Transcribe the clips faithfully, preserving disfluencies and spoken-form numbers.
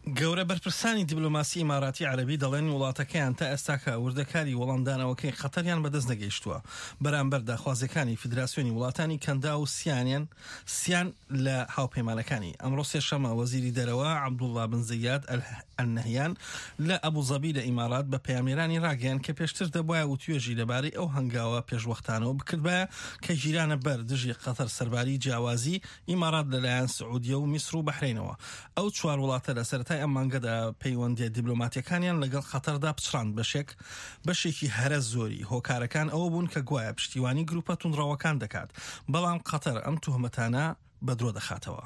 گەورە بەرپرسانی دیبلۆماسی ئیماراتی عەرەبی دەڵێن وڵاتەکەیان تا ئێستا کە وردەکاری وەڵامدانەوەکەی قەتەریان بەدەست نەگەیشتووە بەرامبەر داخوازیەکانی فیدراسیۆنی وڵاتانی کەندا و سیانیان سیان لە هاوپەیمانەکانی. ئەمڕۆ سێشەمە وەزیری دەرەوە عەبدوڵڵا بن زەیاد ئەلنەهیان لە ئەبوزەبی لە ئیمارات بە پەیامێرانی ڕاگەیاند کە پێشتر دەبوایە وتوێژی لەبارەی ئەو هەنگاوە پێشوەختانەوە بکردبایە کە ژیرانە بەر دژی قەتەر سەرباری جیاوازی ئیمارات لەلایەن سعودیە و میسر و بەحرینەوە. ئەو چوار وڵاتە لە سەرەتای ئەم مانگەدا پەیوەندی دیبلۆماتیەکانیان لەگەڵ قەتەردا پچڕاند بەشێک بەشێکی هەرە زۆری هۆکارەکان ئەوە بوون کە گوایە پشتیوانی گروپە توندڕەوەکان دەکات، بەڵام قەتەر ئەم توهمەتانە بەدرۆ دەخاتەوە.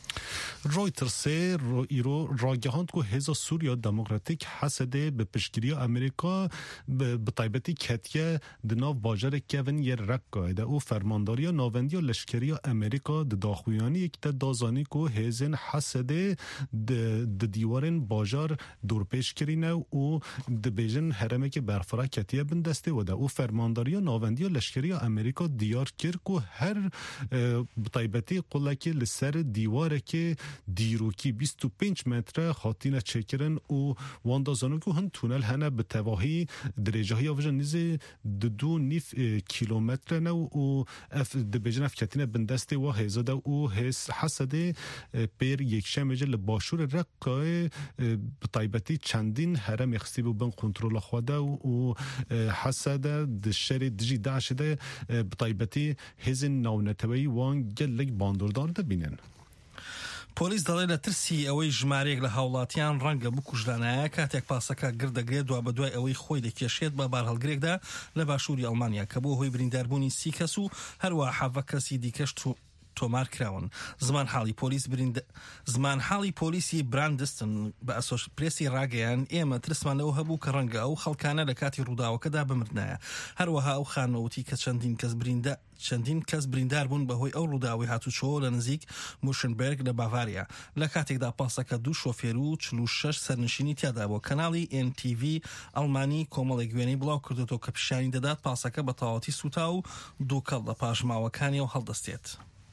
رویترز ایرو راگهاند که هزا سوریا دموکراتیک حسده به پشتگیری امریکا به طیبتی کتیه دناو باجر کون یر رکه ده او فرمانداری ناوندی لشکری امریکا ده داخویانی یک ده دازانی که هزین حسده ده دیوارن باجر دور پیش کرینه و ده بیجن هرمه که برفرا کتیه بندسته و ده او فرمانداری ناوندی لشکری امریکا دیار کرد که هر به طیبتی قله که لسر دیواره که دیروکی بیست و پنج متر خاطینه چکرن و واندازانو که هن تونل هنه به تواهی درجه های آوجه نیزه دو نیف کیلومتر نه و اف دبیجن اف کتینه بندسته و هزاده و حسده پیر یک شمجه لباشور رقای بطایبتی چندین هرم اخصیب و بن کنترول خواده و حسده دشر دجی داشته بطایبتی هزین ناونتوی وان گلک باندوردار دبینن. پۆلیس دەڵێ لە ترسی ئەوەی ژمارەیەک لە هاوڵاتیان ڕەنگە بکوژدانایە کاتێک پاسەکە گردەگرێت دوا بە دوای ئەوەی خۆی دەکێشێت بە بار هەڵگرێکدا لە باشووری ئەڵمانیا کە بۆ هۆی برینداربوونی سی کەس و هەروە حەڤە کەسی دیکەش تۆمار کراون. زمان حاڵی پۆلیس بریند زمان حاڵی پۆلیسی براندستن بە ئەسۆش پرێسی ڕاگەیان ئێمە ترسمان لەوە هەبوو کە ڕەنگە ئەو خەڵکانە لە کاتی ڕووداوەکەدا بمردنایە. هەروەها ئەو خانەوتی کە چەندین کەس بریندە چەندین کەس بریندار بوون بەهۆی ئەو ڕووداوی هاتوچۆ لە نزیک موشنبرگ لە باڤاریا لە کاتێکدا پاسەکە دوو شۆفێر و چل و شەش سەرنشینی تیادا بۆ. کەناڵی ئێن تی ڤی ئەڵمانی کۆمەڵێک وێنەی بڵاو کردوەوە کە پیشانی دەدات پاسەکە بە تەواوەتی سوتا و دوو کەڵ لە پاژماوەکانی و هەڵدەستێت.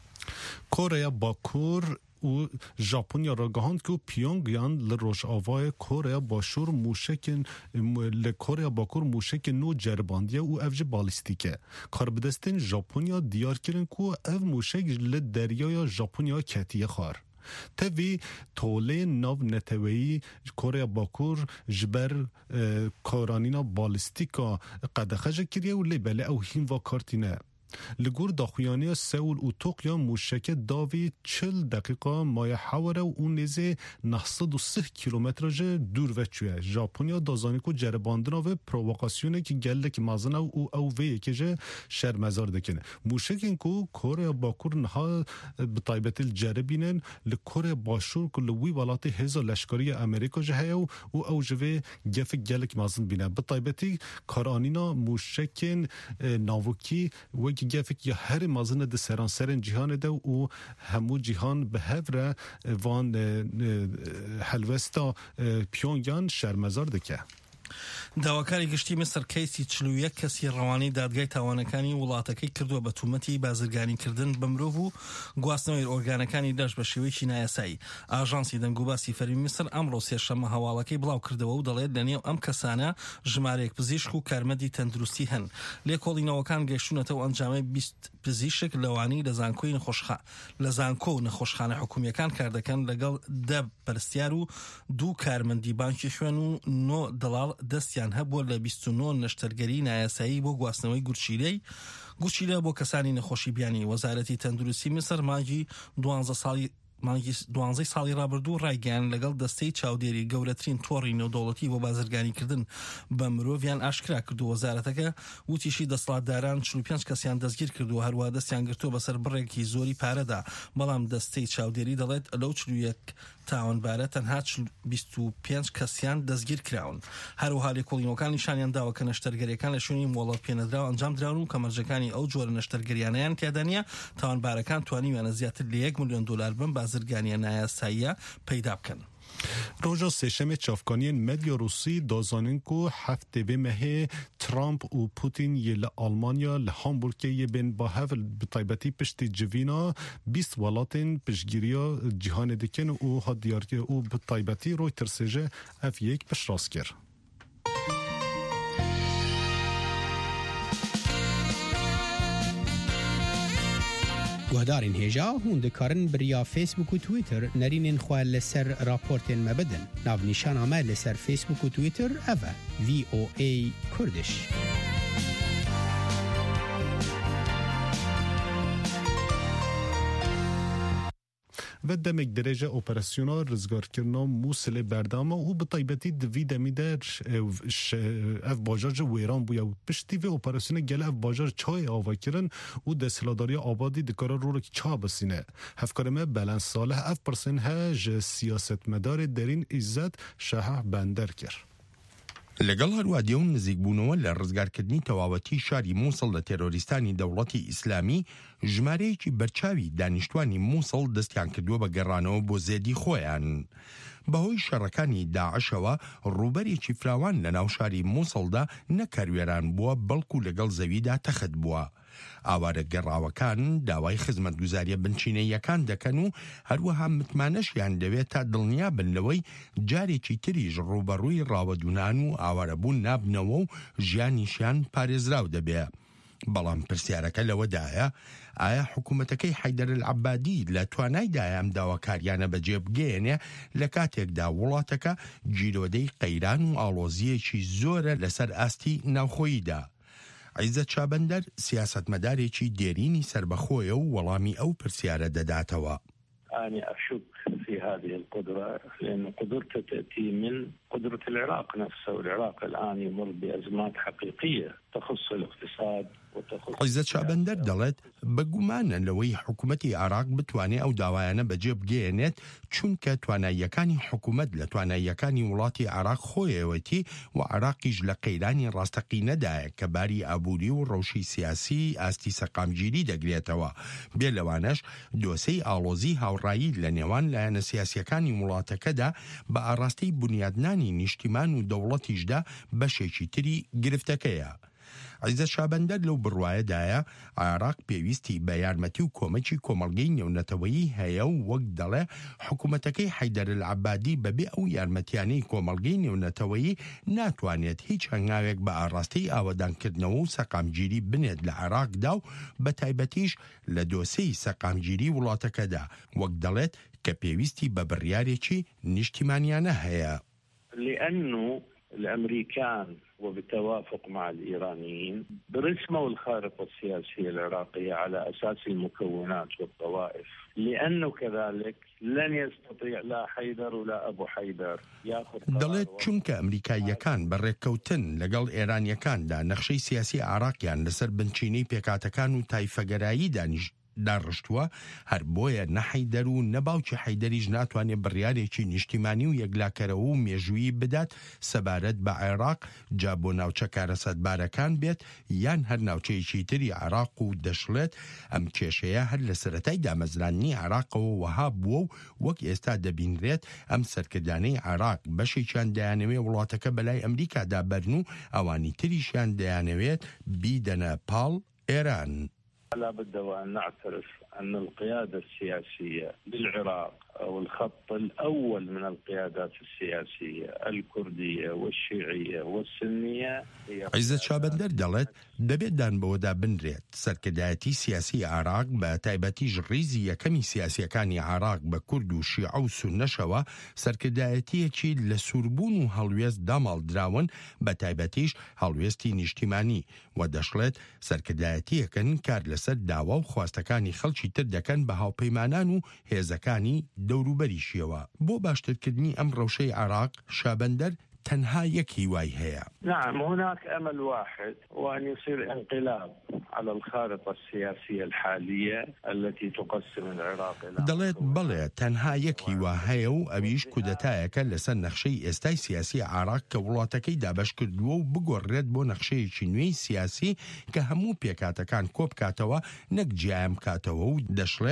کره باکور و ژاپنیا را گهاند که پیونگیان لروج آوای کره باشور موشک ل کره باکور موشک نو جرباندیه و افج بالیستیکه کار بدستن ژاپنیا دیار کردن که اف موشک ل دریای ژاپنیا کتیه خار توی توله ناو نتوی کره باکور جبر کارانینا بالیستیکا قدخج کریه و لبله او هین و کارتینه لگور داخویانی سئول و توکیو موشک داوی چل دقیقه مای حواره و اون نیزه نهصد و سه کیلومترج دور وچوه. ژاپنیا دازانی کو جرباندنا و پرووکاسیونه که گلک مازنه و او وی که شرمزار دکنه. موشک این کو کره باکور نها بطایبت الجربینن لکره باشور کل وی ولات هزا لشکری امریکا جهه و او جوه گف گلک مازن بینه. بطایبتی کارانینا موشکن ناوکی و که گفت یا هر مازن ده سران سرن جهان ده و همو جهان به هفره وان حلوستا پیونگیان شرمزار دکه. داواکاری گشتی مصر کەیسی چل و یەک کەسی ڕەوانەی دادگای تاوانەکانی وڵاتەکەی کردووە بە تومەتی بازرگانیکردن بە مرۆڤ و گواستنەوەی ئۆرگانەکانی دەش بە شێوەیەکی نایاسایی. ئاژانسی دەنگوباسی فەرمی میسر ئەمڕۆ سێشەممە هەواڵەکەی بڵاو کردەوە و دەڵێت لەنێو ئەم کەسانە ژمارەیەک پزیشک و کارمەندی تەندروستی هەن. لێکۆڵینەوەکان گەیشتونەتەوە ئەنجامەی بیست پزیشک لەوانی لە زانکۆی نەخۆشخا لە زانکۆ و نەخۆشخانە حکوومیەکان کار دەکەن لەگەڵ دە پەرستیار و دوو کارمەندی بانکی خوێن و نۆ دەڵاڵ دەستیان هەبووە لە بیست و نۆ نەشتەرگەری نایاسایی بۆ گواستنەوەی گورچیلەی گوچیلە بۆ کەسانی نەخۆشی بیانی. وەزارەتی تەندروستی میسر مانگی دوانزە ساڵی مانگی دوانزەی ساڵی ڕابردوو ڕایگەیان لەگەڵ دەستەی چاودێری گەورەترین تۆڕی نێودەوڵەتی بۆ بازرگانیکردن بە مرۆڤیان ئاشکرا کردو. وەزارەتەکە وتیشی دەسەڵاتداران چل و پێنج کەسیان دەستگیر کردو هەروە دەستیان گرتووە بەسەر بڕێکی زۆری پارەدا، بەڵام دەستەی چاودێری دەڵێت لەو چل و یەک تاوانبارە تەنها بیست و پێنج کەسیان دەستگیر کراون. هەروەها لێکۆڵینەوەکان نیشانیان داوە کە نەشتەرگەریەکان لە شوێنی مۆڵەت پێنەدراوە ئەنجام دراون و کەمەرجەکانی ئەو جۆرە نەشتەرگەریانەیان تیادا نیە. تاوانبارەکان توانیویانە زیاتر لە یەک ملیۆن دۆلار بن بازرگانیە نایاساییە پەیدا بکەن. روژا سشم چافکانی مدیا روسی دازانن کو هفته به مه ترامپ و پوتین یل آلمانیا لهامبورگ یه بین با هفل بطایبتی پشت جوینا بیست ولاتن پشگیریا جهان دکن و ها دیارتی و بطایبتی روی ترسجه اف یک پش راست کرد. گهدارین هجا هون دکارن بریا فیسبوک و تویتر نرینن خواه لسر راپورتین مبدن ناو نشان آمه لسر فیسبوک و تویتر اوه وی او ای کردش. و دمک درجه اپراسیونال رزگار کرنا موسل بردام و بطایبتی دوی دمیده اف باجاج ویران بویا و پشتی و اپراسیون گل اف باجاج چای آوا کرن و دستلاداری آبادی دکارا رو رو که چا بسینه هفکارمه بلند صالح اف پرسن هج سیاست مدار درین عزت شهح بندر کر. لەگەڵ هەروە دێون نزیکبوونەوە لە ڕزگارکردنی تەواوەتی شاری مووسڵ لە تێرۆریستانی دەوڵەتی ئیسلامی ژمارەیەکی بەرچاوی دانیشتوانی مووسڵ دەستیان کردووە بە گەڕانەوە بۆ زێدی خۆیان. بەهۆی شەڕەکانی داعشەوە ڕووبەرێکی فراوان لە ناو شاری مووسڵدا نەکەروێران بووە بەڵکو لەگەڵ زەویدا تەخت بووە. ئاوارە گەڕاوەکان داوای خزمەتگوزاریە بنچینەیەکان دەکەن و هەروەها متمانەشیان دەوێت تا دڵنیا بن لەوەی جارێکی تریش ڕوبەڕووی ڕاوەدونان و ئاوارەبوون نابنەوە و ژیانیشیان پارێزراو دەبێ. بەڵام پرسیارەکە لەوەدایە ئایا حکوومەتەکەی حەیدەر العەبادی لە توانایدایە ئەم داواکاریانە بەجێ بگێنێ لە کاتێکدا وڵاتەکە گیرۆدەی قەیران و ئاڵۆزیەکی زۆرە لەسەر ئاستی ناوخۆییدا. عیزەت شابەندەر سیاسەتمەدارێکی دێرینی سربەخۆیە و وەڵامی ئەو پرسیارە دەداتەوە. أنا أشك في هذه القدرة لأن قدرته تأتي من قدرة العراق نفسه والعراق الآن يمر بأزمات حقيقية تخص الاقتصاد عیزەت شابەندەر دەڵێت بەگومانە لەوەی حکوومەتی عراق بتوانێت ئەو داوایانە بەجێ بگێنێت چونکە تواناییەکانی حکوومەت لە تواناییەکانی وڵاتی عراق خۆیەوەتی و عراقیش لە قەیرانی ڕاستەقینەدایە کە باری ئابووری و ڕەوشی سیاسی ئاستی سەقامگیری دەگرێتەوە. بێ لەوانەش دۆسەی ئاڵۆزی هاوڕایی لە نێوان لایەنە سیاسیەکانی وڵاتەکەدا بە ئاڕاستەی بنیادنانی نیشتیمان و دەوڵەتیشدا بەشێکی تری گرفتەکەیە. عیزەت شابەندەر لەو بڕوایەدایە عێراق پێویستی بە یارمەتی و کۆمەکی کۆمەڵگەی نێونەتەوەیی هەیە و وەک دەڵێ حکوومەتەکەی حەیدەر العەبادی بەبێ ئەو یارمەتیانەی کۆمەڵگەی نێونەتەوەیی ناتوانێت هیچ هەنگاوێک بە ئاڕاستەی ئاوەدانکردنەوە و سەقامگیری بنێت لە عێراقدا و بە تایبەتیش لە دۆسەی سەقامگیری وڵاتەکەدا وەک دەڵێت کە پێویستی بە بڕیارێکی نیشتیمانیانە هەیە. لأنه الأمريكان وبالتوافق مع الإيرانيين برسموا الخارطة السياسية العراقية على أساس المكونات والطوائف لأنه كذلك لن يستطيع لا حيدر ولا أبو حيدر يأخذ دەڵێت چونکە ئەمریکاییەکان بەڕێککەوتن لەگەڵ ئێرانیەکاندا نەخشەی سیاسی عراقیان لەسەر بنچینەی پێکاتەکان و تایفەگەرایی دانیش داڕشتووە هەر بۆیە نەحەیدەر و نەباوکی حەیدەریش ناتوانێت بڕیارێکی نیشتیمانی و یەکلاکەرەوە و مێژووی بدات سەبارەت بە عێراق جا بۆ ناوچە کارەسەتبارەکان بێت یان هەر ناوچەیەکی تری عێراق و دەشڵێت ئەم کێشەیە هەر لە سەرەتای دامەزرانی عێراقەوە وەها بووە و وەک ئێستا دەبینرێت ئەم سەرکردانەی عێراق بەشێکیان دەیانەوێت وڵاتەکە بەلای ئەمریکادا بەرن و ئەوانی تریشیان دەیانەوێت بیدەنە پاڵ ئێران. لا بد وأن نعترف أن القيادة السياسية للعراق أو الخط الأول من القيادات السياسية الكردية والشيعية والسنية. عیزەت شابەندەر دەڵێت دەبێت دانبەوەدا بنرێت سەرکردایەتی سیاسی عێراق بە تایبەتیش ڕیزی یەکەمی سیاسیەکانی عێراق بە کورد و شیعە و سوننەشەوە سەرکردایەتیەکی لە سووربوون و هەڵوێست داماڵدراون بە تایبەتیش هەڵوێستی نیشتیمانی و دەشڵێت سەرکردایەتیەکەن کار لەسەر داوا و خواستەکانی خەڵکی تر دەکەن بە هاوپەیمانان و هێزەکانی دەوروبەریشیەوە. بۆ باشترکردنی ئەم ڕەوشەی عێراق شابەندەر تنها يكي واي هي. نعم هناك أمل واحد وأن يصير انقلاب على الخارطة السياسية الحالية التي تقسم العراق إلى دەڵێت بەڵێ تەنها یەکی وا هەیە و ئەویش کودەتایەکە لەسەر نەخشەی ئێستای سیاسی عێراق کە وڵاتەکەی دابەش کردووە و بگۆڕێت بۆ نەخشەیەکی نوێی سیاسی کە هەموو پێکاتەکان کۆبکاتەوە نەک جیایم کاتەوە و دەشڵێت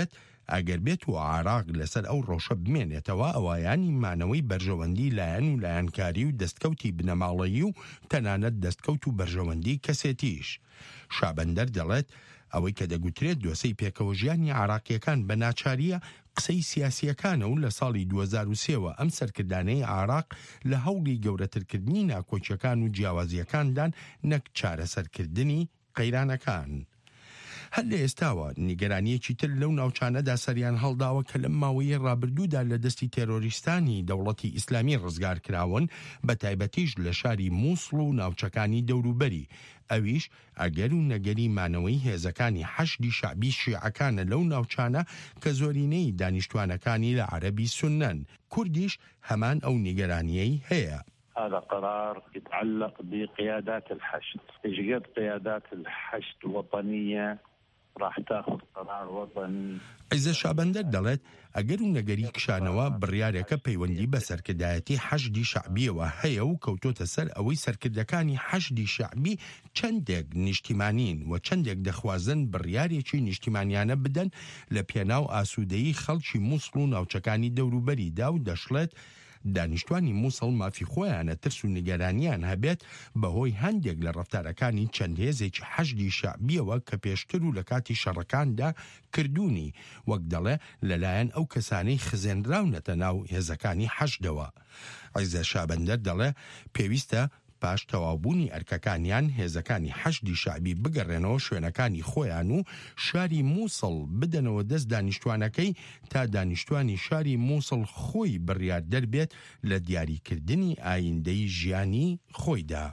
ئەگەر بێت و عراق لەسەر ئەو ڕۆژە بمێنێتەوە ئەوایانی مانەوەی بەرژەوەندی لایەن و لایەنکاری و دەستکەوتی بنەماڵەیی و تەنانەت دەستکەوت و بەرژەوەندی کەسێتیش. شابەندەر دەڵێت ئەوەی کە دەگوترێت دۆسەی پێکەوە ژیانی عراقیەکان بە ناچاریە قسەی سیاسیەکانە و لە ساڵی دوو هەزار و سێەوە ئەم سەرکردانەی عراق لە هەوڵی گەورەترکردنی ناکۆچیەکان و جیاوازیەکاندان نەک چارەسەرکردنی قەیرانەکان. هەر لە ئێستاوە نیگەرانیەکی تر لەو ناوچانەدا سەریان هەڵداوە کە لەم ماوەیە ڕابردوودا لە دەستی تێرۆریستانی دەوڵەتی ئیسلامی ڕزگار کراون، بە تایبەتیش لە شاری مووسڵ و ناوچەکانی دەوروبەری. ئەویش ئەگەر و نەگەری مانەوەی هێزەکانی حەشدی شعبی شیعەکانە لەو ناوچانە کە زۆرینەی دانیشتوانەکانی لە عەرەبی سونەن. کوردیش هەمان ئەو نیگەرانیەی هەیە. هذا قرار يتعلق بقيادات الحشد. إيش قد قيادات الحشد وطنية راح تاخذ قرار وطني. عیزە شابەندەر دەڵێت ئەگەر و نەگەری کشانەوە بڕیارێکە پەیوەندی بە سەرکردایەتی حەشدی شعبیەوە هەیە و کەوتۆتە سەر ئەوەی سەرکردەکانی حەشدی شعبی چەندێک نیشتیمانین و چەندێک دەخوازن بڕیارێکی نیشتیمانیانە بدەن لە پێناو ئاسوودەیی خەڵکی مووسڵ و ناوچەکانی دەوروبەریدا و دەشڵێت دانیشتوانی مووسڵ مافی خۆیانە ترس و نیگەرانیان هەبێت بەهۆی هەندێک لە ڕەفتارەکانی چەند هێزێکی حەشدی شعبیەوە کە پێشتر و لە کاتی شەڕەکاندا کردوونی، وەک دەڵێ لەلایەن ئەو کەسانەی خزێنراونەتە ناو هێزەکانی حەشدەوە. عیزە شابەندەر دەڵێ پێویستە پاش تەواوبوونی ئەرکەکانیان هێزەکانی حەشدی شعبی بگەڕێنەوە شوێنەکانی خۆیان و شاری مووسڵ بدەنەوە دەست دانیشتوانەکەی تا دانیشتوانی شاری مووسڵ خۆی بڕیار دەربێت لە دیاریکردنی ئایندەی ژیانی خۆیدا.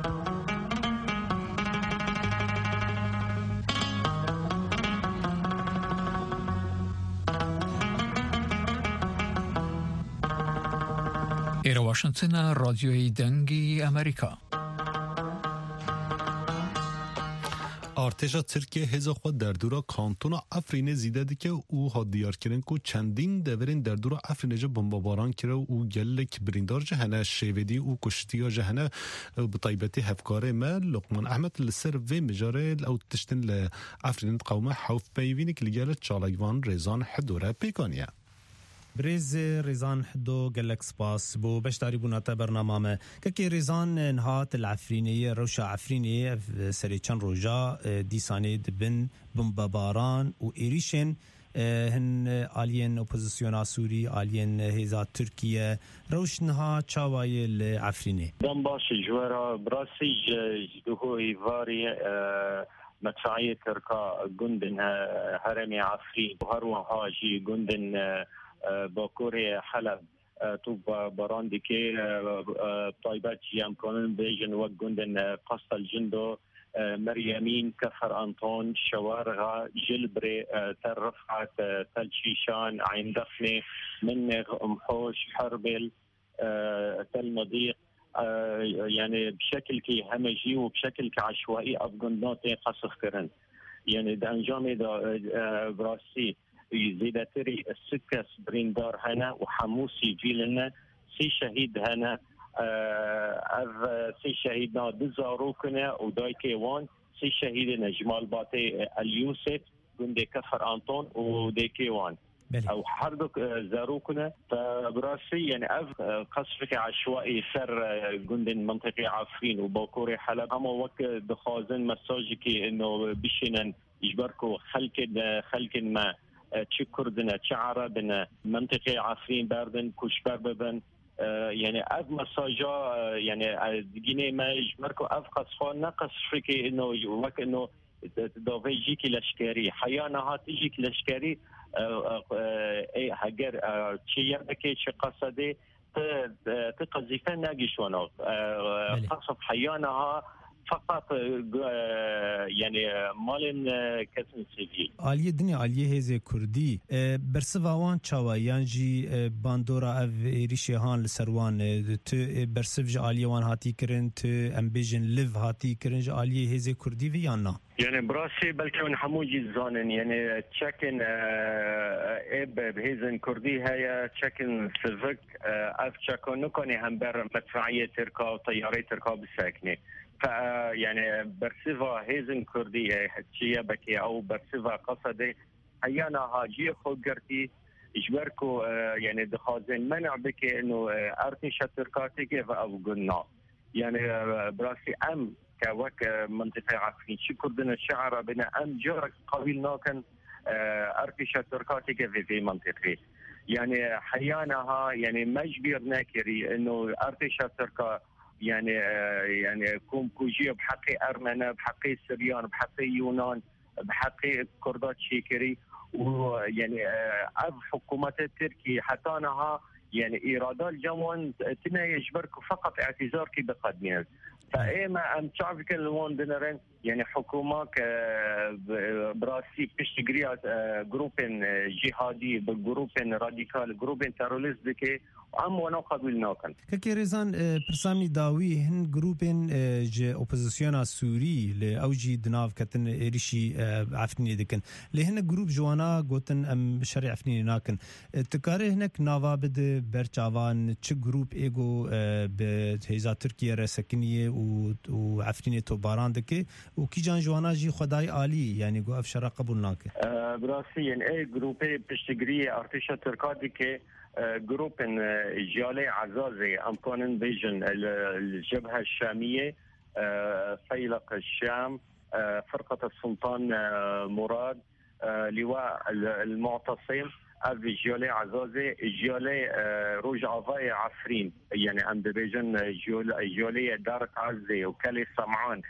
ئێرە واشنگتنە ڕادیۆی دەنگی ئەمریکا. ارتشا ترکیه هزا خود در دورا کانتونا افرین زیده دیگه او ها دیار کرن که چندین دورین در دورا افرین جا بمباباران کرده او گلک بریندار جهنه شیودی او کشتی جهنه بطایبتی هفکاره ما لقمان احمد لسر و مجاره او تشتن لافرین قومه حوف بیوینی که لگل چالگوان ریزان حدوره پیکانیه. بريز ريزان حدو قالك سباس بو بشتاري بوناتا برنامه كي ريزان نهات العفرينيه روشا عفرينيه سري كان روجا ديساني دبن بمباران وايريشن هن الين اوبوزيسيون سوري الين هيزا تركيا روشنها تشاواي العفرينيه دم باش جوارا براسي جدوه ايفاري مدفعيه تركا جندن هرمي عفرين وهروها جي جندن باكوري حلب تو بران ديكي طيبات جيام كونن بيجن وجندن قصة الجندو مريمين كفر أنطون شوارغا جلبري تل رفعت تل شيشان عين دفني منغ أمحوش حربل تل مضيق يعني بشكل كي همجي وبشكل كعشوائي أفغاناتي قصف كرن يعني ده أنجامي ده براسي زيداتري السكس بريندار هنا وحموسي جيلنا سي شهيد هنا اه سي شهيدنا دزاروكنا ودايكي وان سي شهيدنا جمال باتي اليوسف جندي كفر أنطون وديكي وان او حردك زاروكنا فبراسي يعني اف قصفك عشوائي سر جند منطقي عفرين وباكوري حلب اما وقت دخازن مساجكي انه بشينا يجبركو خلق خلق ما تشي كردنا تشي عربنا منطقي عفرين باردن كشبر ببن يعني اف مساجا يعني دقيني ما يجبركو اف قصفان نقصفك انه وقت انه دافي جيكي لشكري حيانا تجيك لشكري اي هاجر شيء بكي شي قصدي تقذفنا ناقشونا قصف حيانها فقط يعني مالن كسن سيفيل عالیه دنیا عالیه هزه کردی برسوان چاوایان جی باندورا اف ایریشه هان لسروان تو برسف ج عالیه وان هاتی کرن تو امبیجن لیو هاتی کرن ج عالیه هزه کردی ویانا يعني براسي بلكي من حموجي الزانن يعني تشكن اب بهيزن كردي هيا تشكن سيفك اف تشكن نكوني همبر مدفعيه تركا وطياري تركا بالساكنه ف يعني برسيفا هيزن كردي هتشيا بكي او برسيفا قصدي حيانا هاجي خو قرتي اجبركو يعني دخازن منع بك انه ارتشا تركاتي كيف او قلنا يعني براسي ام كوك منطقه عفرين شي كردنا الشعر بنا ام جرك قبيلنا كان ارتشا تركاتي كيف في منطقه يعني حيانها يعني مجبر ناكري انه ارتشا تركا يعني يعني كوم كوجي بحقي ارمنه بحقي سريان بحقي يونان بحقي كردات شيكري ويعني اف حكومات التركي حتى انها يعني ايرادات الجمون تنا يجبرك فقط اعتذار كي بقدمين فايما ام تعرف كل دينرين يعني حكومه براسي بيشتغريات جروبين جهادي بالجروبين راديكال جروبين تيروريست بك ام وانا قبل ناكن كي ريزان برسامي داوي هن جروبين ج اوبوزيسيون سوري لاوجي دناف كتن ريشي عفني دكن لهن جروب جوانا قوتن ام شرع عفني ناكن تكاري هناك نافا بد برچاوان تش جروب ايجو بهيزا تركيا رسكنيه وعفني تو باران دكي وكي جان جوانا جي خداي عالي يعني جو افشرا قبول ناكن براسي يعني اي جروبي بتشتغري ارتشا تركاديكي جروبن جالي عزازي امكونن فيجن الجبهه الشاميه فيلق الشام فرقه السلطان مراد لواء المعتصم افي جالي عزازي جالي روج عفاي عفرين يعني عند فيجن جالي دارت عزي وكالي سمعان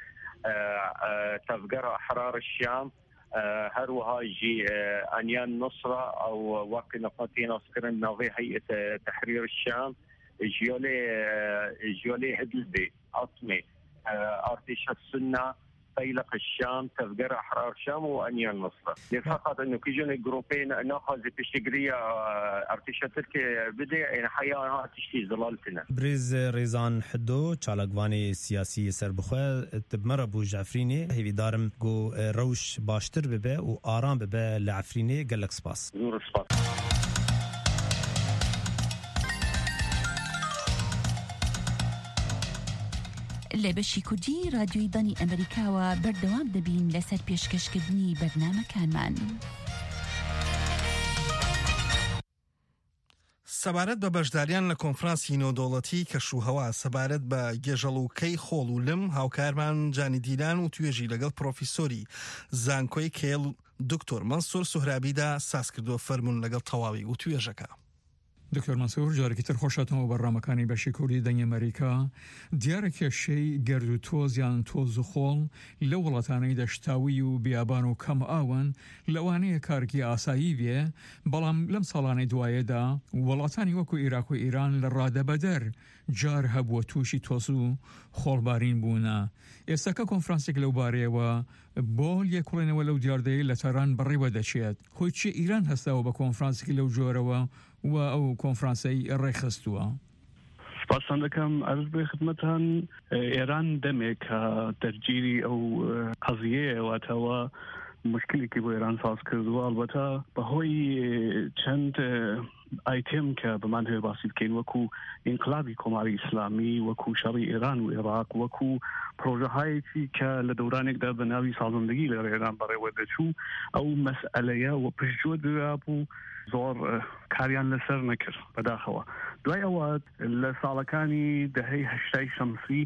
تفجر احرار الشام هروها جي انيان نصرة او واقي نقاطين اسكرن نوفي هيئة تحرير الشام جيولي جيولي ادلبي اطمي ارتشا السنة فيلق الشام تفجر احرار الشام وانيان نصرة فقط انه كيجون الجروبين ناخذ بشتغرية ارتشا تركي بدي يعني حياها تشتي زلالتنا بريز ريزان حدو چالاگواني سياسي سربخواه تبمر ابو جعفريني هيوي دارم جو روش باشتر ببه و آرام ببه لعفريني قلق سپاس زور سپاس لبشی کردی رادیوی دانی امریکا و بردوام دبین لسر پیشکشکردنی برنامه کانمان. سەبارەت بە بەشداریان لە کۆنفرانسی نێودەوڵەتی کەشوهەوا سەبارەت بە گێژەڵوکەی خۆڵ و لم هاوکارمان جانی دیلان و توێژی لەگەڵ پرۆفیسۆری زانکۆی کێڵ دکتۆر مەنسوور سوهرابیدا ساز کردووە فەرموون لەگەڵ تەواوی و توێژەکە. دکتۆر مەنسوور جارێکی تر خۆشاتەوە بەڕامەکانی بەشی کوردی دەنگی ئەمریکا دیارە کێشەی گەرد و تۆز یان تۆز و خۆڵ لە وڵاتانەی دەشتاوی و بیابان و کەم ئاون لەوانەیە کارکی ئاسایی بێ بەڵام لەم ساڵانەی دوایەدا وڵاتانی وەکو عێراق و ئیران لە ڕادەبەدەر جار هەبووە تووشی تۆز و خۆڵبارین بوونە. ئێستاکە کۆنفرانسێک لەو بارەیەوە بۆ لێکوڵێنەوە لەو دیاردەیە لە تەران بەڕێوە دەچێت. خۆی چی ئیران هەستاوە بە کۆنفرانسێکی لەو جۆرەوە و ئەو کۆنفرانسەی ڕێخستووە؟ سپاسان دەکەم عەرز بێ خدمەتان ئێران دەمێک کە دەرگیری ئەو قەزیەیە واتەوە مشکلێکی بۆ ئێران ساز کردووە ئەلبەتە بەهۆی چەند ئایتێم کە بەمان هەیە باسی بکەین وەکو ئینقلابی کۆماری ئیسلامی وەکو شەڕی ئێران و عێراق وەکو پرۆژەهایەکی کە لە دەورانێکدا بە ناوی سازندگی لە ئێران بەڕێوە دەچوو ئەو مەسئەلەیە و پشتگوێ درا بوو زۆر کاریان لەسەر نەکرد بەداخەوە. دوای ئەوە لە ساڵەکانی دەهەی هەشتای شەمسی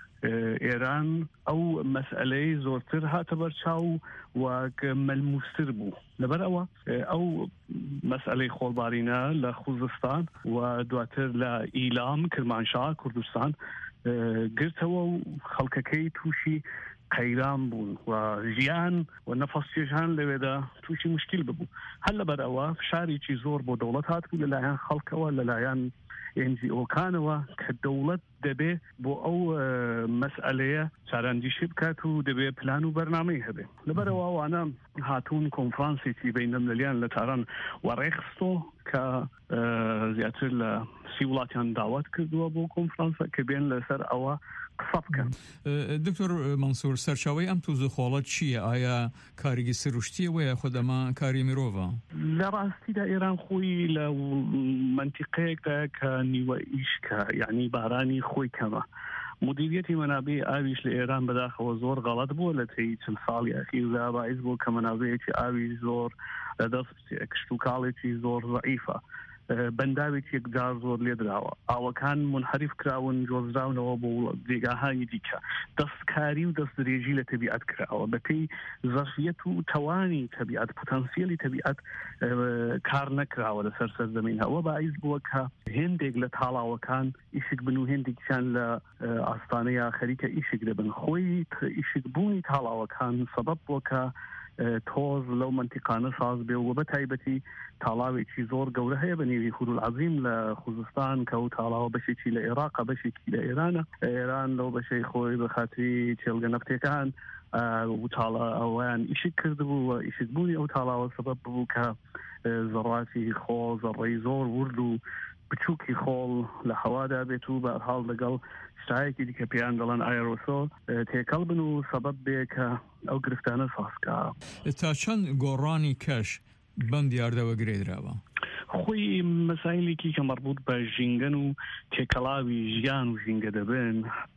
ئێران ئەو مەسئلەی زۆرتر هاتە بەرچاو و مەلموستر بوو. لەبەر ئەوە ئەو مەسئلەی خۆڵبارینە لە خوزستان و دواتر لە ئیلام کرمانشاه کوردستان گرتەوە و خەڵکەکەی تووشی قەیران بوون و ژیان و نەفەس چێژان لەوێدا تووشی مشکل ببوو. هەر لەبەر ئەوە فشارێکی زۆر بۆ دەوڵەت هاتبوو لەلایەن خەڵکەوە لەلایەن ئێن جی ئۆکانەوە کە دەوڵەت دەبێ بۆ ئەو مەسئلەیە چارەنجیشی بکات و دەبێ پلان و بەرنامەی هەبێ. لەبەرەوە ئەوانە هاتوون کۆنفرانسێکی بەینەملەلیان لە تاران وەڕێخستۆ کە زیاتر لە سی وڵاتیان داوات کردووە بۆ کۆنفرانسە کە بێن لەسەر ئەوە قسە بکەن. دکتۆر مەنسوور سەرچاوەی ئەم تووز و خۆڵەت چییە؟ ئایا کارێکی سروشتیەوە یا خۆدەما کاری مرۆڤە؟ لە ڕاستیدا ئێران خۆی لە منتیقەیەکدا کە نیوە ئیشکە یعنی بارانی خۆی کەمە مدیریەتی منابع ئاویش لە ئێران بەداخەوە زۆر غەڵەت بووە لە تەی چەند ساڵی ئەخیردا باعث بوو کە منابعێکی ئاوی زۆر لەدەست کشت و کاڵێکی زۆر ضعیفە بەنداوێکی یەکجار زۆر لێدراوە ئاوەکان منحریف کراون جۆزراونەوە بۆ جێگاهانی دیکە دەستکاری و دەستدرێژی لە تەبیعەت کراوە بەپێی زەرفیەت و تەوانی تەبیعەت پۆتەنسیێلی تەبیعەت کار نەکراوە لەسەر سەردەمینەوە باعث بووە کە هێندێک لە تاڵاوەکان ئیشک بن و هێندێکیان لە ئاستانەیە خەریکە ئیشک دەبن خۆی ئیشک بوونی تاڵاوەکان سەبەب بووە کە تۆز لەو منتیقانە ساز بێ و بە تایبەتی تاڵاوێکی زۆر گەورە هەیە بە نێوی هورولعەزیم لە خوزستان کە و تاڵاوە بەشێکی لە عێراق بەشێکی لە ئێرانە ئێران لەو بەشەی خۆی بە خاتری چێلگە نەفتەکان و تاڵا ئەویان ئیشک کردبوو و ئیشک بوونی ئەو تاڵاوە سەبەب بوو کە زەڕاتی خۆڵ زەڕەی زۆر ورد و بچووکی خۆڵ لە هەوادا بێت و بەهەڵ لەگەڵ شتایەکی دیکە پێیان دەڵێن ئایرۆسۆ تێکەڵ بن و سەبەب بێ کە ئەو گرفتانە سازکە. تا چەند گۆڕانی کەش بەم دیاردەوە گرێدراوە؟ خۆی مەسایلێکی کە مەربوط بە ژینگەن و تێکەڵاوی ژیان و ژینگە دەبن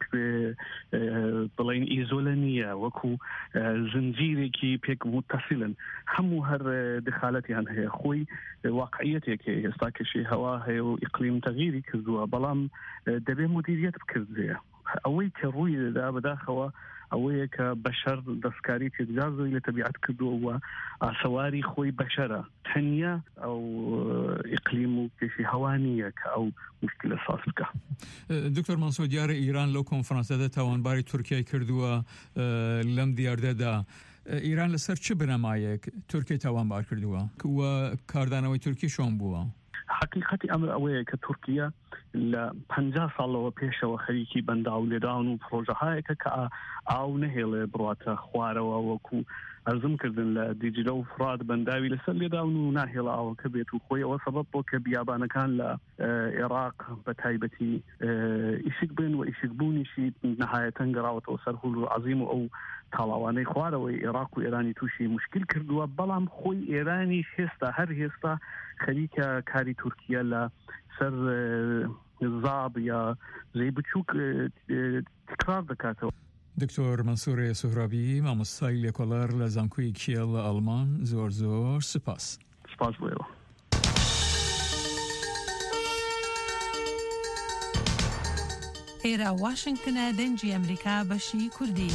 بڵێن ئیزۆلە نییە وەکو زنجیرێکی پێک متصلن هەموو هەر دخالەتیان هەیە خۆی واقعیەتێکی ئێستا کەشی هەوا هەیە و ئیقلیم تەغیری کردووە بەڵام دەبێ مدیریەت بکردێ ئەوەی کە ڕووی دەدا بەداخەوە ئەوەیە کە بەشەر دەستکاری تێکجار زۆری لە تەبیعەت کردووە ئاسەواری خۆی بەشەرە تەنیا ئەو ئیقلیم و کێشی هەوا نییە کە ئەو مشکلە ساز بکە. دکتۆر مەنسوور دیارە ئیران لەو کۆنفرانسەدا تاوانباری تورکیای کردووە لەم دیاردەدا ئیران لەسەر چ بنەمایەک تورکی تاوانبار کردووە وە کاردانەوەی تورکی شۆن بووە؟ حقیقەتی ئەمر ئەوەیە کە تورکیا لە پەنجا ساڵەوە پێشەوە خەریکی بەنداو لێداون و پرۆژەهایەکە کە ئاو نەهێڵێ بڕاتە خوارەوە وەکو ئەرزم کردن لە دیجلە و فرات بەنداوی لەسەر لێداون و ناهێڵە ئاوەکە بێت و خۆی ئەوە سەبەب بۆ کە بیابانەکان لە عێراق بە تایبەتی ئیشک بن و ئیشک بوونیشی نەهایەتەن گەڕاوەتەوە سەر هورولعەزیم و ئەو تاڵاوانەی خوارەوەی عێراق و ئێرانی تووشی مشکل کردووە بەڵام خۆی ئێرانیش هێستا هەر هێستا خەریکە کاری تورکیا لە سەر زاب یا زەی بچووک تکرار دەکاتەوە. دکتۆر مەنسوور سوهرابی مامۆستای لێکۆڵەر لە زانکۆی کیێڵ لە ئەڵمان زۆر زۆر سپاس. سپاس بۆیەوە. ئێرە واشنگتنە دەنجی ئەمریکا بەشی کوردی.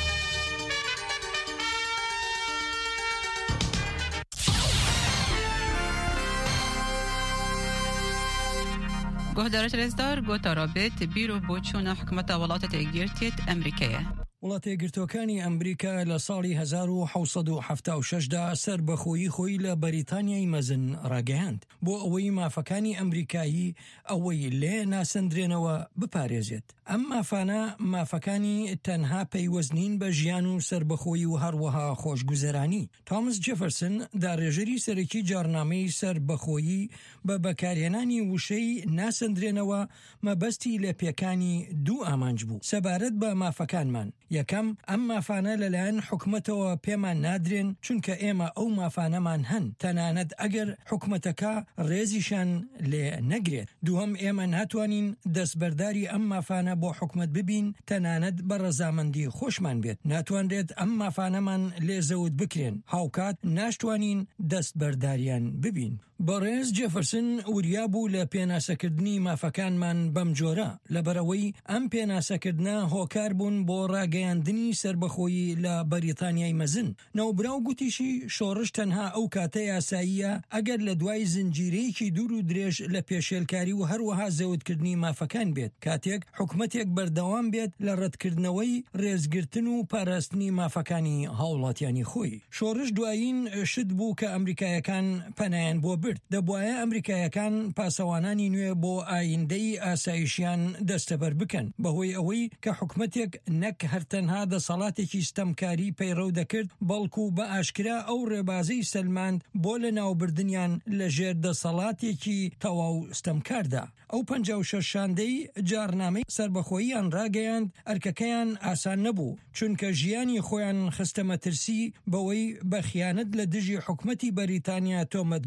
گۆهدارە تەلێزدار گۆتارا بێت بیرۆ بۆ چوونە حکومەتە وڵاتە تێگیرتێت ئەمریکایە. وڵاتە یەکگرتووەکانی ئەمریکا لە ساڵی هەزار و حەوسەد و هەفتە و شەشدا سەر بەخۆیی خۆی لە بەریتانیای مەزن ڕاگەیاند بۆ ئەوەی مافەکانی ئەمریکایی ئەوەی لێ ناسەندرێنەوە بپارێزێت. ئەم مافانە مافەکانی تەنها پەیوەزنین بە ژیان و سەربەخۆیی و هەروەها خۆشگوزەرانی. تۆماس جێفەرسن داڕێژەری سەرەکی جارنامەی سەربەخۆیی بە بەکارهێنانی وشەی ناسەندرێنەوە مەبەستی لە پێکانی دوو ئامانج بوو سەبارەت بە مافەکانمان. یەکەم ئەم مافانە لەلایەن حکومەتەوە پێمان نادرێن چونکە ئێمە ئەو مافانەمان هەن تەنانەت ئەگەر حکومەتەکە ڕێزیشان لێ نەگرێت. دووەم ئێمە ناتوانین دەستبەرداری ئەم مافانە بۆ حکومەت ببین تەنانەت بە ڕەزامەندی خۆشمان بێت. ناتوانرێت ئەم مافانەمان لێ زەوت بکرێن هاوکات ناشتوانین دەستبەرداریان ببین. بەڕێز جێفەرسن وریا بوو لە پێناسەکردنی مافەکانمان بەم جۆرە لەبەرەوەی ئەم پێناسەکردنە هۆکار بوون بۆ ڕاگەیاندنی سەربەخۆیی لە بەریتانیای مەزن. نەوبراو گوتیشی شۆڕش تەنها ئەو کاتە یاساییە ئەگەر لە دوای زنجیرەیەکی دوور و درێژ لە پێشێلکاری و هەروەها زەوتکردنی مافەکان بێت کاتێک حکومەتێک بەردەوام بێت لە ڕەتکردنەوەی ڕێزگرتن و پاراستنی مافەکانی هاوڵاتیانی خۆی. شۆڕش دوایین شت بوو کە ئەمریکایەکان پەنایان بۆ برد. دەبوایە ئەمریکایەکان پاسەوانانی نوێ بۆ ئایندەی ئاسایشیان دەستەبەر بکەن بەهۆی ئەوەی کە حکومەتێک نەک هەرتەنها دەسەڵاتێکی ستەمکاری پەیڕەو دەکرد بەڵکو بە ئاشکرا ئەو ڕێبازەی سەلماند بۆ لە ناوبردنیان لە ژێر دەسەڵاتێکی تەواو ستەمکاردا. ئەو پەنجا و شەش شاندەی جارنامەی سەربەخۆییان ڕاگەیاند ئەرکەکەیان ئاسان نەبوو چونکە ژیانی خۆیان خستە مەترسی بەوەی بە خیانەت لە دژی حکومەتی بەریتانیا تۆمەتبار بکرێت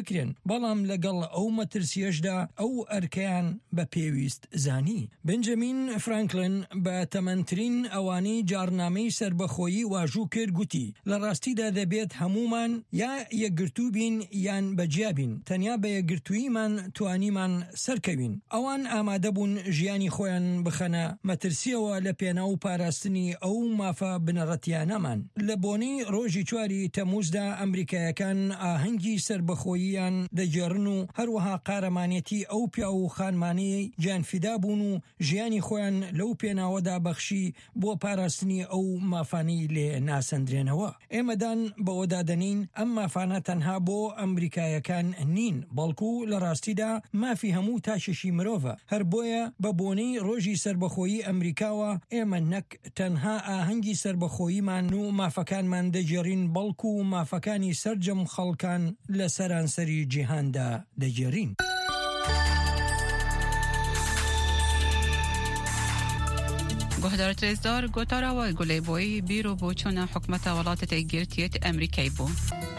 دەکرێن بەڵام لەگەڵ ئەو مەترسیەشدا ئەو ئەرکیان بە پێویست زانی. بنجەمین فرانکلن بە تەمەنترین ئەوانەی جارنامەی سربەخۆیی واژوو کرد گوتی لە ڕاستیدا دەبێت هەمومان یا یەکگرتوو بین یان بەجیابین، تەنیا بە یەکگرتوویمان توانیمان سەرکەوین. ئەوان ئامادە بوون ژیانی خۆیان بخەنە مەترسیەوە لە پێناو پاراستنی ئەو مافە بنەڕەتیانەمان. لە بۆنەی ڕۆژی چواری تەموزدا ئەمریکایەکان ئاهەنگی سربەخۆییان دەجێڕن و هەروەها قارەمانێتی ئەو پیا و خانمانەی گیانفیدا بوون و ژیانی خۆیان لەو پێناوەدا بەخشی بۆ پاراستنی ئەو مافانەی لێ ناسەندرێنەوە. ئێمەدان بەوەدا دەنین ئەم مافانە تەنها بۆ ئەمریکایەکان نین، بەڵکو لە ڕاستیدا مافی هەموو تاشێشی مرۆڤە. هەر بۆیە بە بۆنەی ڕۆژی سربەخۆیی ئەمریکاوە ئێمە نەک تەنها ئاهەنگی سربەخۆییمان و مافەکانمان دەجێڕین، بەڵکو و مافەکانی سەرجەم خەڵکان لە سەرانسەری جیهاندا دەجێڕین. گهدار ترزدار گوتارا و گلی بوی بیرو بوچون حکمت ولایت یەکگرتووی ئەمریکای بوو.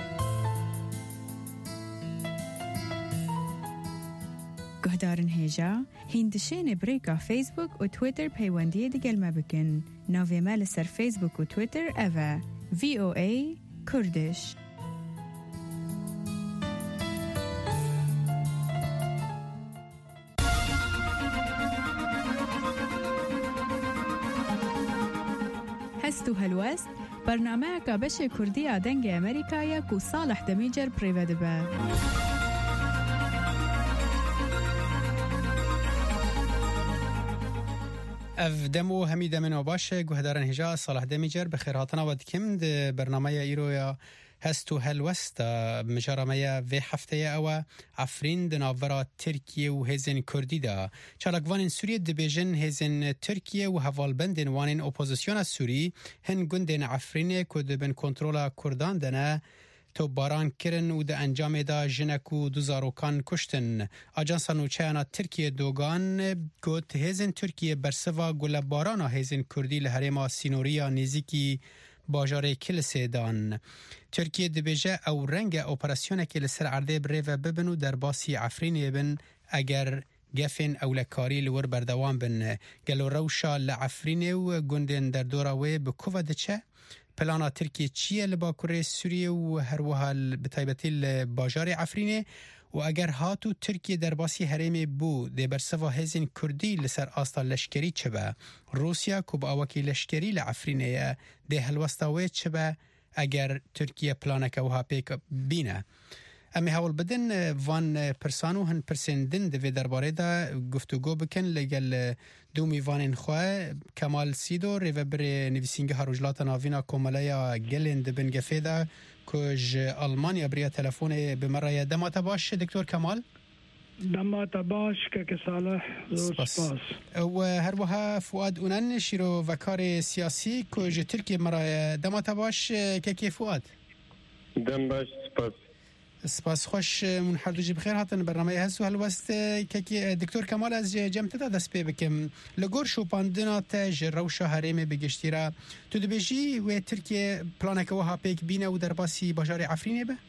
گهدارن هێژا هیندشێنێ برێکا فیسبوک و تویتر پەیوەندیە دەگەلمە بکەن. ناوێمە لەسەر فیسبوک و تویتر ئەڤە ڤی ئۆ ئەی کوردش. هەست و هەلوەست بەرنامەیەکە بەشێ کوردیە دەنگی ئەمریکایە و ساڵح دەمیجەر پڕێوە دەبە. اف دمو همی دمنو باشه گوهدارن هجا صالح دمیجر بخیر هاتنا و دکم ده برنامه ایرویا هستو هلوست مجرمه و هفته او عفرین دناورا ترکیه و هزین کردی دا چالکوان سوریه دبیجن هزین ترکیه و هوالبندن وانین اپوزیسیون سوری هن گندن عفرینه که دبن کنترولا کردان دنه تو باران کرن و ده انجام دا جنک و دوزاروکان کشتن. آجانسا نوچهانا ترکیه دوگان گوت هزین ترکیه برسوا گل بارانا هزین کردی لحرما سینوریا نزیکی باجار کلسه دان. ترکیه دبیجه او رنگ اپراسیون که لسر عرده بره و ببن و در باسی عفرین بن اگر گفن او لکاری لور بردوان بن. گلو روشا لعفرین و گندن در دوراوه بکوه ده چه؟ پلانا ترکیه چیه لباکوره سوریه و هر وحال بتایبتی لباجار عفرینه و اگر هاتو ترکیه در باسی حریم بو ده برسوا هزین کردی لسر آستا لشکری چه با روسیا که با اوکی لشکری لعفرینه ده هلوستاوه چه با اگر ترکیه پلانکه وها پیک بینه. امی هول بدن وان پرسانو هن پرسندن دوی درباره دا گفتگو بکن لگل دو میوانین خواه کمال سیدو ریوبر نویسینگه هروجلات ناوینا کوملیا گلند بنگفه دا کج آلمانیا بریا تلفون بمرای دمات باش دکتور کمال؟ دمات باش که صالح سپاس. و هر وها فؤاد اونن شیرو وکار سیاسی کج ترکیه مرای دمات باش که که فؤاد؟ دم باش سپاس. سپاس خوش من هر دو جی بخیر هاتن برنامه هست و هلوست که دکتور کمال از جمعت دا دست پی بکم لگور شوپاندنا تاج روشا حریم بگشتی را تو دبیجی و ترکیه پلانک وها پیک بینه و در باسی باجار عفرینه به؟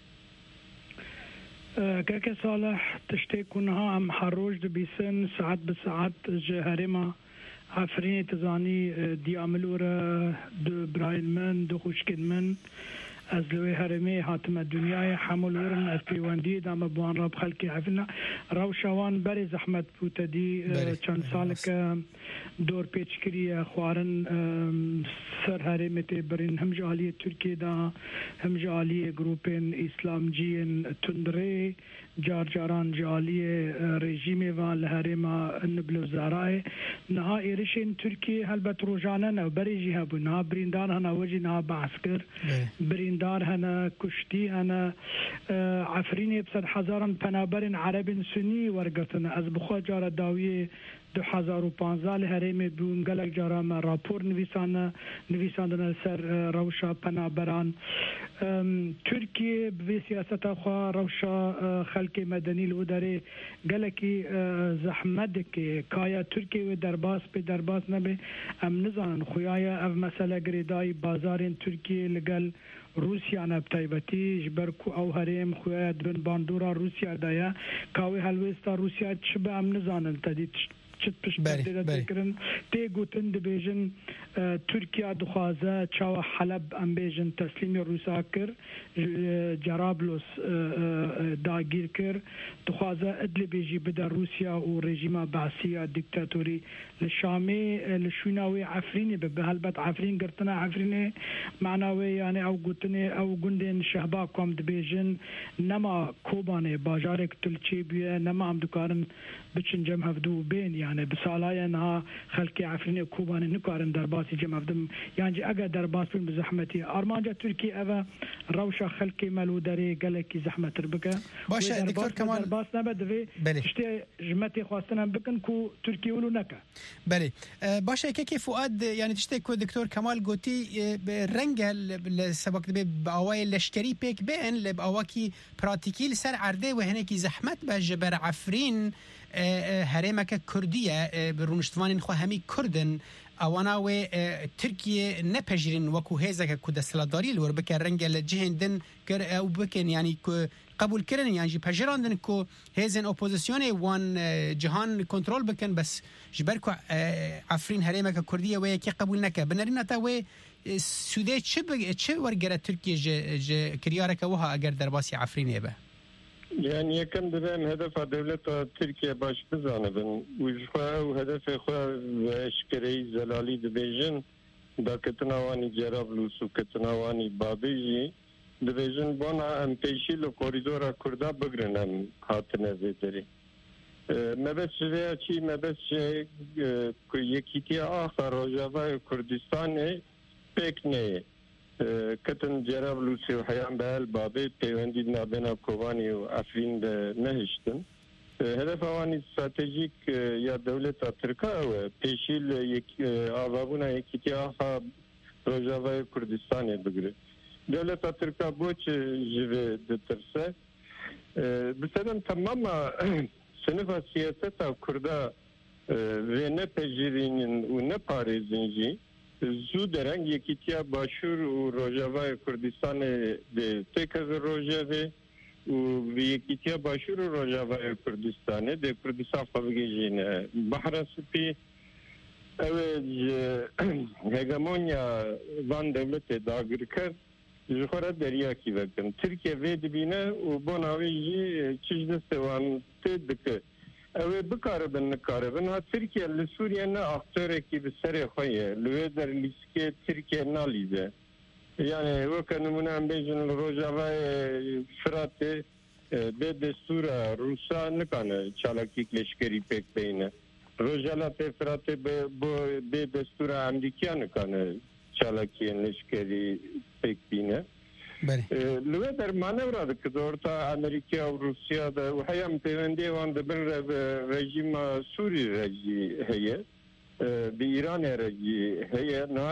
که صالح تشتی کنها هم هر روز دبیسن ساعت بساعت حریم عفرینه تزانی دیاملو را دو براین من دو خوشکن من از لوی هرمی حاتم دنیای حمل ورن از پیوندی دام بوان راب خلقی عفنا روشوان بری زحمت بوتدی چند سال که دور پیچکری خوارن سر هرمت برین هم جالی ترکیه دا هم جالی گروپین اسلام جین تندره جار جاران جالی رژیم و لهرما نبلو زارای نها ایرشین ترکیه هلبت روزانه نه بری جهه بو نه بریندار هنا وجه نه بعسكر بریندار هنا کشتی هنا عفرینی بسد هزاران پنابرین عربین سنی ورگتن از بخوا جار داویه دو هزار و پانزده لهرمی بوم گلک جارام راپور نویسان نویساندن سر روشا پنابران ترکیه به سیاست خوا روشا خلق مدنی لودره گلکی زحمت که کایا ترکیه و درباس به درباس نبه ام نزان خویای اف مسئله گریدای بازارین ترکیه لگل روسیا نه بتایبەتی ji ber ku ew herêm xwe dibin bandora Rûsya de ye ka wê helwesta Rûsya çi be em nizanin tedî çit piştkirin tê gotin dibêjin Tirkiye dixwaze çawa Heleb em bêjin teslîmê Rûsa kir Cerablos dagîr kir dixwaze Idlibê jî bide Rûsya û rejîma Beşîya diktatorî li Şamê li şûna wê Efrînê bibe helbet Efrîn girtina Efrînê mena wê yani ew gotinê ew gundên şehba kom dibêjin nema Kobanê bajarek tulçê bûye nema em dikarin biçin cem hevdû bên yani bi salayên ha xelkê Efrînê Kobanê nikarin derbasî cem hevdim yani eger derbas bin bi zehmetî armanca Tirkiye ev rewşa xelkê melû derê gelekî zehmetir bike Başa Dr. Kemal derbas nebe divê tiştê ji metê xwastin em bikin ku Tirkiye wilo neke بله باشه که که فؤاد یعنی تشته که دکتر کمال گوتی رنگل سبک به باوای لشکری پیک بین لب آواکی پراتیکی لسر عرده و هنکی زحمت به جبر عفرین هرمک کردیه برونشتوانین خو همی کردن اوانا و ترکیه نپجرین وکو هزا که کدستلاداری لور بکن رنگل جهندن کر او بکن یعنی که قبول کردن یعنی پجراندن که هزن اپوزیسیون وان جهان کنترل بکن بس جبر که عفرین هرمک کردیه و یکی قبول نکه بنرین تا و سوده چه چه ورگره ترکیه ج کریاره که وها اگر در باسی عفرینه به يعني يكن دبن هدف دولة تركيا باش بزانبن وجفا وهدف خوا اشكري زلالي دبيجن دا كتناواني جرابلوس وكتناواني بابيجي دبيجن بونا ام بيشي لو كوريدورا كردا بگرن ام هاتنه زيتري مبس شوية چي مبس شي يكيتيا آخر روجاوا كردستان پيكنه کتن جرابلوسی و حیان به البابه پیوندید نابینا کوبانی و افرین نهشتن هدف آوانی استراتژیک یا دولت ترکا و پیشیل آوابونا یکیتی آخا روجاوای کردستان بگره دولت ترکا بوچ جوه دترسه بسیدن تمام سنف سیاست کرده و نه پجیرین و نه پارێزنجی زو درنگ یکیتیا باشور و روجاوای کردستان ده تکز روجاوه و یکیتیا باشور و روجاوای کردستان ده کردستان خواهگیجین بحر سپی اوه هگمونیا وان دولت داگر کرد جخورا دریا کی وکن ترکیه وید بینه و بوناوی جی چیز دسته وان تید بکه اوه بکاربن نکاربن ها ترکیه لسوریه نه اختاره کی بسر خویه لوه در لیسکه ترکیه نالیده یعنی وکه نمونه هم بیجن روجاوای فراته به دستور روسا نکانه چالاکی لشکری پک بینه روجالات فراته به دستور امریکیا نکانه چالاکی لشکری پک بینه لوه در مانورا ده که دورتا امریکا و روسیا ده و حیام پیونده وان ده بر رژیم سوری رجی هیه به ایران رجی هیه نه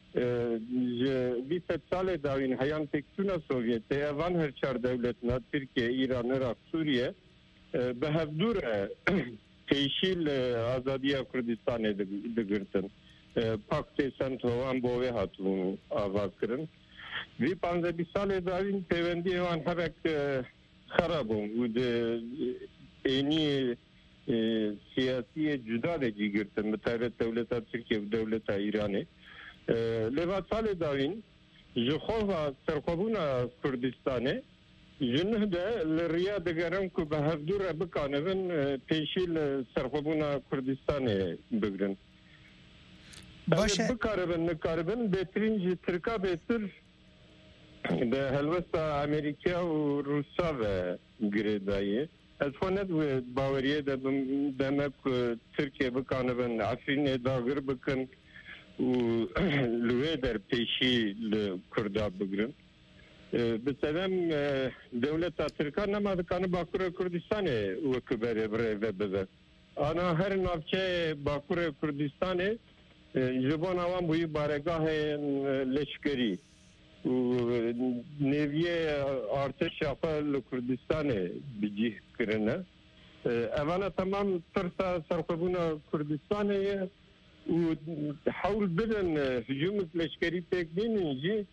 بیست سال داوین حیام تکتونا سوویت وان هر چار دولت نه ترکیه ایران عراق سوریه به هفدور تیشیل آزادی کردستان دگرتن پاکت سنت وان بوه هاتون آواز کرن وی پانزده بیست سال دارین پیوندی وان هرک خرابون و ده اینی سیاسی جدا رجی گرتن بطایرت دولت ترکیه و دولت ایرانه لبا سال دارین جخوه سرخوبون کردستانه جنه ده لریا دگرم که به هفدور بکانون پیشیل سرخوبون کردستانه بگرن باشه بکاربن نکاربن بهترین جی ترکا بهتر ده هلوستا امریکا و روسا و گریدایی از خواند و باوریه ده دمک ترکیه بکانه بن عفرین داگر بکن و لوه در پیشی کردا بگرن بسیدم دولت ترکا نما دکانه باکور کردستانه و کبره بره و بده آنا هر نافچه باکور کردستانه جبان آوان بوی بارگاه لشکری و نویه ارتش افل کردستان بجیه کرنه اوانا تمام ترسا سرخبون کردستان و حول بدن هجوم لشکری پیک دینجی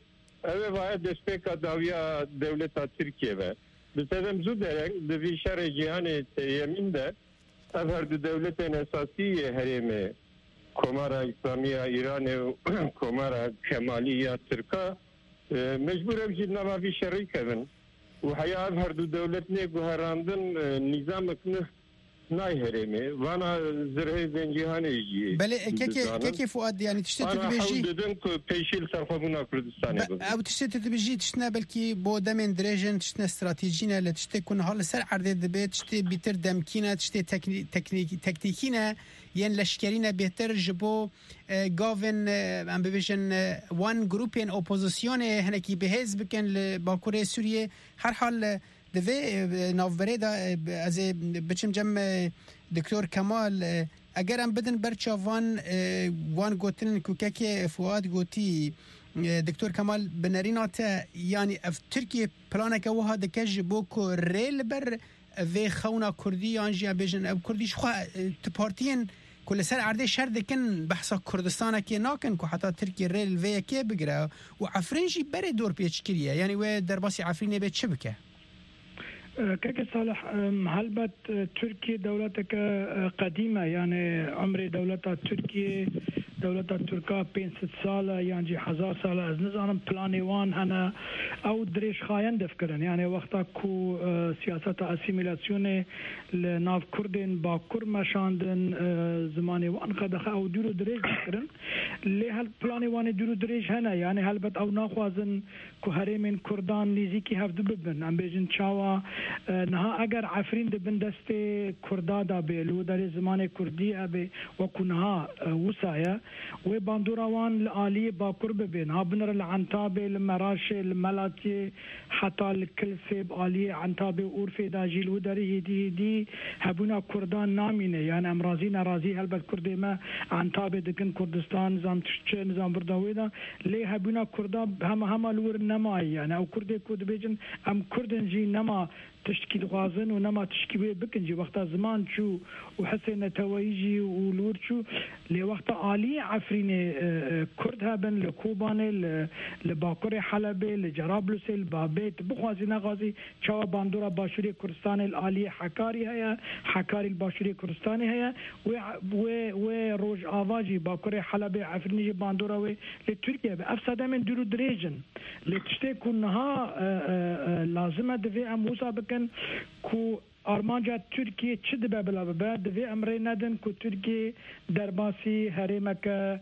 اوه باید دستپیکا داویا دولتا ترکیه و بسیدم زود درک دوی شر جهان یمین ده اف هر دو دولت اساسی هرم کمارا اسلامی ایران و کمارا کمالی یا ترکا مجبور بجید نماوی شرعی کردن و حیا اف هر دو دولت نه گوهراندن نظام کنه نای هرمه وانا زرهی زنجیهانه ایجی بله که که فؤاد يعني تشتت تبيجي انا حاول ددن كو بيشيل صرفونا كردستان او تشتت تبيجي تشتنا بلكي بو دمن دريجن تشتنا استراتيجينا لا تشتي كون هال سر عرض دبيت تشتي بيتر دمكينا تشتي تكنيك تكتيكينا ين لشكرينا بيتر جبو گاون ام بيجن وان جروبين اوبوزيسيون هنكي بهز بكن باكوري سوريا هر حال دوی نوبره دا از بچم جم دکتر کمال اگر هم بدن برچا وان وان گوتن کوکه که فؤاد گوتی دکتر کمال بنرینات یعنی اف ترکیه پلانک وها دکج بو کو ریل بر و خونا کردی انجا بجن اب کردیش خو تپارتین كل سر عرضي شر دكن بحثا كردستان كي ناكن كو حتى تركي الريل في كي بقرا وعفرنجي بري دور بيتشكريا يعني و درباسي عفريني بيت شبكه كاكي صالح هلبت تركيا دولتك قديمة يعني عمر دولتها تركيا دولتها تركيا بين ست سالة يعني هزار سالة از نظام بلانيوان هنا او دريش خاين دفكرن يعني وقتا كو سياسة اسيميلاسيون لناف كردن با كر مشاندن زماني وان قدخ او دورو دريش دفكرن لي هل بلانيوان دورو دريش هنا يعني هلبت او ناخوازن كو هرمين كردان نزيكي هفدو ببن ام بيجن چاوا نها اگر عفرین دبن دست کردا دا به لو در زمان کردی ابه و کنها وسایا و باندوروان العالی با قرب بین ها بنر العنتاب المراش الملاتی حتی الكلفه عالی عنتاب عرف دا جیل در هدی هدی هبونا کردان نامینه یعنی امرازی ناراضی البته کردی ما عنتاب دکن کردستان نظام چه نظام برداوی دا لی هبونا کردا هم هم لور نمای یعنی او کردی کود بیجن ام کردن جی نما تشكيل غازن ونما تشكيل بكنجي وقتها زمان شو وحسن تويجي ولور شو لوقت عالي عفرين كردها بن لكوبان لباكوري حلبة لجرابلس البابيت بخوازنا غازي شوا باندورا باشوري كردستان العالي حكاري هيا حكاري الباشوري كردستاني هيا و و روج آواجي باكوري حلبة عفريني باندورا و لتركيا بأفسد من درو دريجن لتشتي كونها لازمة دفي أموسا بك کو آرمانجا ترکیه چه دبه بلا ببه دوی امره ندن که ترکیه درباسی حرمک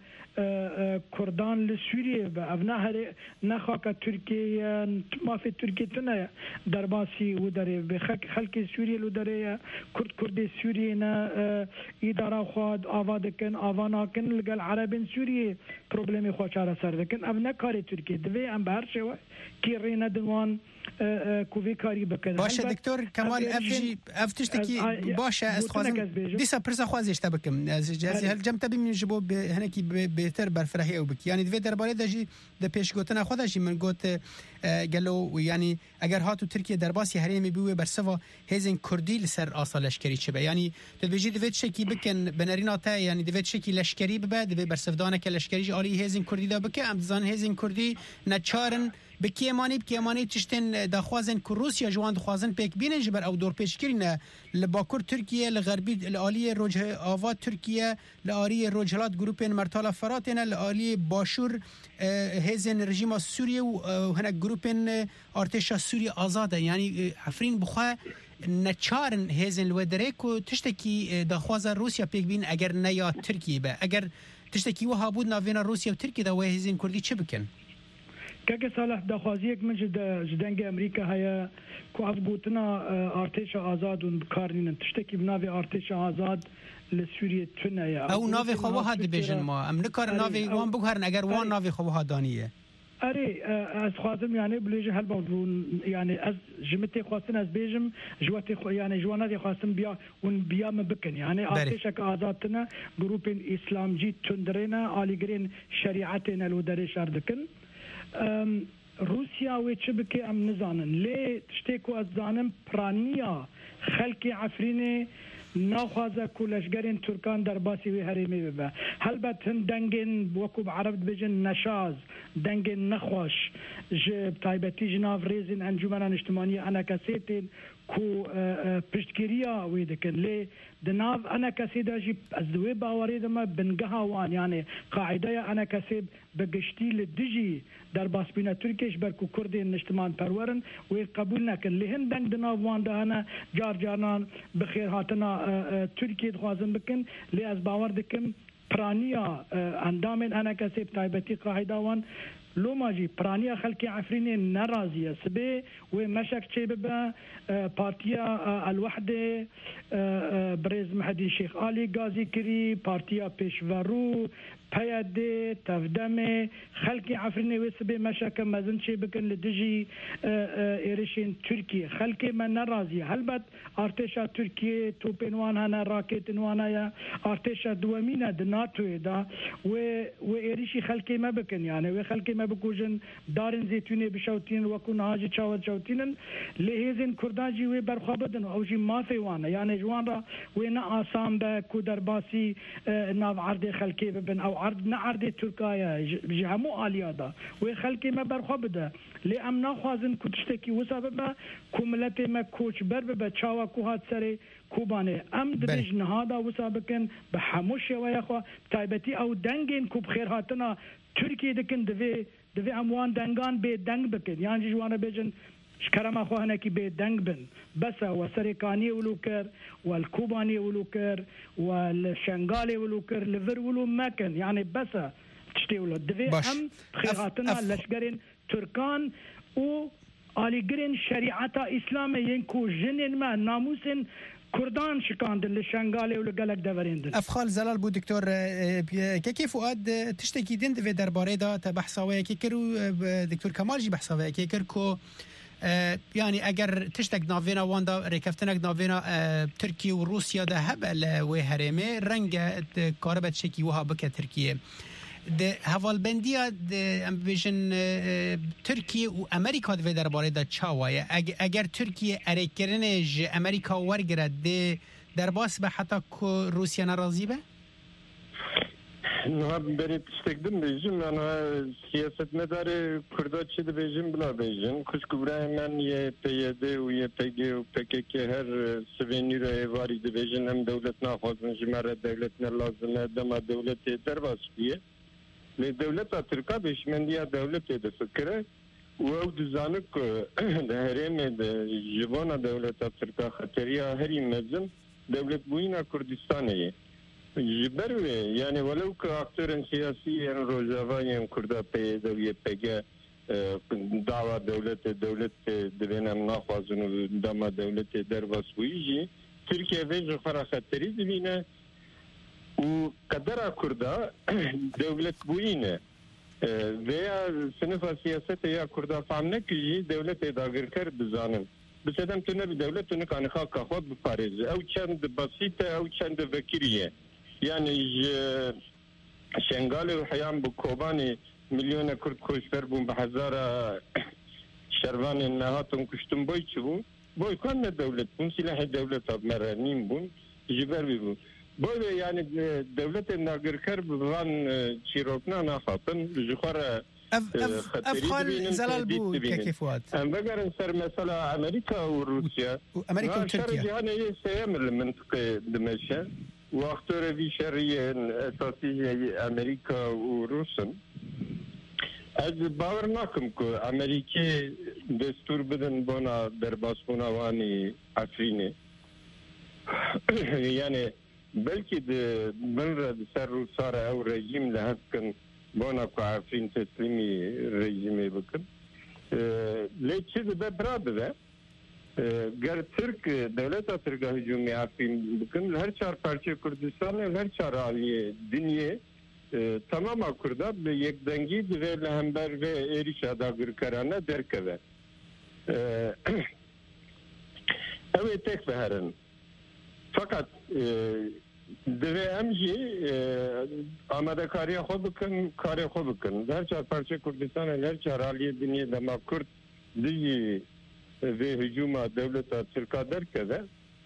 کردان لسوریه به اونا هر نخاک ترکیه ما في ترکیه تنه درباسی و داره به خلق سوریه لو داره کرد کرد سوریه نه اداره خواد آواده کن آوانا کن لگل عربین سوریه پروبلمی خواه چاره سر دکن اونا کاری ترکیه دوی ام بهر شوه کی رینه دوان کوی کاری بکنه باشه دکتر کمال افجی افتشتکی باشه استخوازم دیسا پرسا خوازش تبکم جازی هل جم تبی من جبو هنکی بهتر برفرهی او بک یعنی دوی درباره دجی د پیش گوتن خودش من گوت گلو یعنی اگر هاتو ترکیه درباسی هریمی بو برسوا هزن کردی لسر آسا لشکری چه یعنی تدویجی دوی شکی بکن بنرینا تا یعنی دوی شکی لشکری ببه دوی برسفدانه که لشکری عالی هزن کردی دا بکه امزان هزن کردی نچارن بکیمانی بکیمانی تشتن دخوازن که روسیا جوان دخوازن پیک بینن جبر او دور پیش کرینه لباکور ترکیه لغربی لعالی روجه آواد ترکیه لعالی روجهلات گروپین مرتالا فراتینه لعالی باشور هزن رژیم سوریه و هنک گروپین ارتشا سوریه آزاده یعنی عفرین بخواه نچارن هزن الودره که تشتکی دخواز روسیا پیک بین اگر نیا ترکیه به اگر تشتکی وها بود ناوینا روسیا و ترکیه دا و هزن کردی چه بکن؟ كاكي صالح دخوازيك من جد جدنج امريكا هيا كو افغوتنا ارتش آزاد ونبكارنين تشتكي بنافي ارتش آزاد لسوريا تنايا او نافي خواها دبيجن ما ام نكار نافي وان بغهرن اگر وان نافي خواها دانيه اري از خوازم يعني بليجي هل يعني از جمتي خواستن از بيجم جواتي يعني جواناتي خواستن بيا ون بيا مبكن يعني ارتشك آزادتنا جروبين اسلام جي تندرينا آليجرين شريعتنا لو داري شاردكن روسيا ويتشبكي ام نزانن ليه تشتكوا الزانم برانيا خلقي عفريني ناخوازه کو لشگرین ترکان در باسی وی هریمی ببه هلبت هن دنگین وکوب عرب بجن نشاز دنگین نخوش جب تایبتی جناف ریزین انجمن اجتماعی انا کسیتین کو پشتگیریا ویدکن لی دناف انا کسی داجی از دوی باوری دما بنگها وان یعنی قاعده انا کسی بگشتی لدجی در باسبینا ترکیش برکو کردین اجتماع پرورن وی قبول نکن لی هن دنگ دناف وان دهنا جار جاران بخیر هاتنا ترکی دخوازن بکن لی از باور دکم پرانیا اندامن انا کسی تایبتی قاعده وان لو ماجي برانيا خلقي عفريني نرازية سبي ومشك شي ببا بارتيا الوحدة بريز محدي شيخ علي غازي كري بارتيا بيشفارو بيادي تفدمي خلقي عفريني وسبي مشك مازن شي بكن لدجي إيريشين تركيا خلقي من نرازية هلبت ارتشا تركيا تو بينوان هنا راكيت نوانا يا ارتشا دوامينا دناتو دا وإيريشي خلقي ما بكن يعني وخلقي ما بكوجن دارن زيتوني بشوتين وكون هاجي تشاوت شوتين لهيزن كرداجي وي برخابدن او جي ما في وانا يعني جوان را وينا آسام با كودر باسي ناف عرض خلقي ببن او عرض نعرض تركايا جهمو آليادا وي خلقي ما برخابده لي ام ناخوازن كتشتكي وسببا كوملتي ما كوش برببا تشاوا كوهات سري كوباني ام دبج نهادا وسابقن بحموش ويا خو تايبتي او دنگين كوب خير هاتنا تركي دكن دفي دفي اموان دنگان بي دنگ بكن يعني جوانا بيجن شكرم اخو هناكي بي دنگ بن بس وسريكاني ولوكر والكوباني ولوكر والشنغالي ولوكر لفر ولو مكن يعني بس تشتي ولو دفي ام خيراتنا لشقرين تركان و آليقرين شريعة اسلامي ينكو جنين ما ناموسن كردان شكاندن للشنغالي ولقلق دفريندن افخال زلال بو دكتور كيف فؤاد تشتكي دين في درباري دا تبحثاوية كيكرو دكتور كمال جي بحثاوية كيكركو يعني اگر تشتك نافينا واندا ريكفتنك نافينا تركيا وروسيا ده هبل وهرمي رنگ كاربت شكي وها بك تركيا ده هوالبندیا ده ام بیشن ترکیه و امریکا دوی درباره دا چاوایه اگر ترکیه اریکرنج امریکا ورگرد ده در باس به حتی که روسیه نرازی به؟ نه برای تشتکدم بیجم انا سیاست مدار کردا چی ده بیجم بلا بیجم کشکو برای من یه پیده و یه پیگه و پکه که هر سوینی رو ایواری ده بیجم هم دولت نخوازن جمعه دولت نلازمه دم دولت در باس بیه لدولت ترکا بشمندیا دولت ده فکره و او دزانک ده هرم ده جوان دولت ترکا خطریا هری مزم دولت بوینا کردستانه جبروه یعنی ولو که اکترن سیاسی ان روزاوای کردا پیدا و پیگه دعوا دولت دولت دوینم نخوازن و دما دولت در واسویجی ترکیه ویج خرا خطری دوینه و قدر کردا دولت بوینه veya sınıf siyasete ya kurda famne ki devlet dagir kar bizanim bisedem tune bir devlet tune kan kha khod bi Paris ev çend basit ev çend vekiriye yani şengal ve hayam bu kobani milyona kurd koşver bu hazara şervan nahatun kuştum boy çu boy kan devlet bun silah devlet abmeranim bun jiber bu böyle yani devletin nagirkar bulan çirokna nafatın jukhara افخال زلال بو كيفوات ام بقرن سر مثلا امريكا وروسيا امريكا وتركيا يعني يستعمل المنطقه دمشق واختار في شرعيه اساسيه امريكا وروسيا از باور ناکم که امریکا دستور بدن بنا در باسپونا وانی افرینه یعنی بلکه من را سر رو سار او رژیم لحظ کن بنا که افرین تسلیمی رژیمی بکن لیچه ده برابه ده گر ترک دولت ترک هجومی افرین بکن هر چهار پارچه کردستان هر چهار عالیه دنیه تمام کرده به یک دنگی و لهمبر و ایریش اداگر کرانه درکه اوی تک بهرن fakat deve emji amada kariye xo bikin kariye xo bikin her çar parça Kurdistan her çar aliye dünya dema Kurd diye ve hücuma devleta Türkiye derkede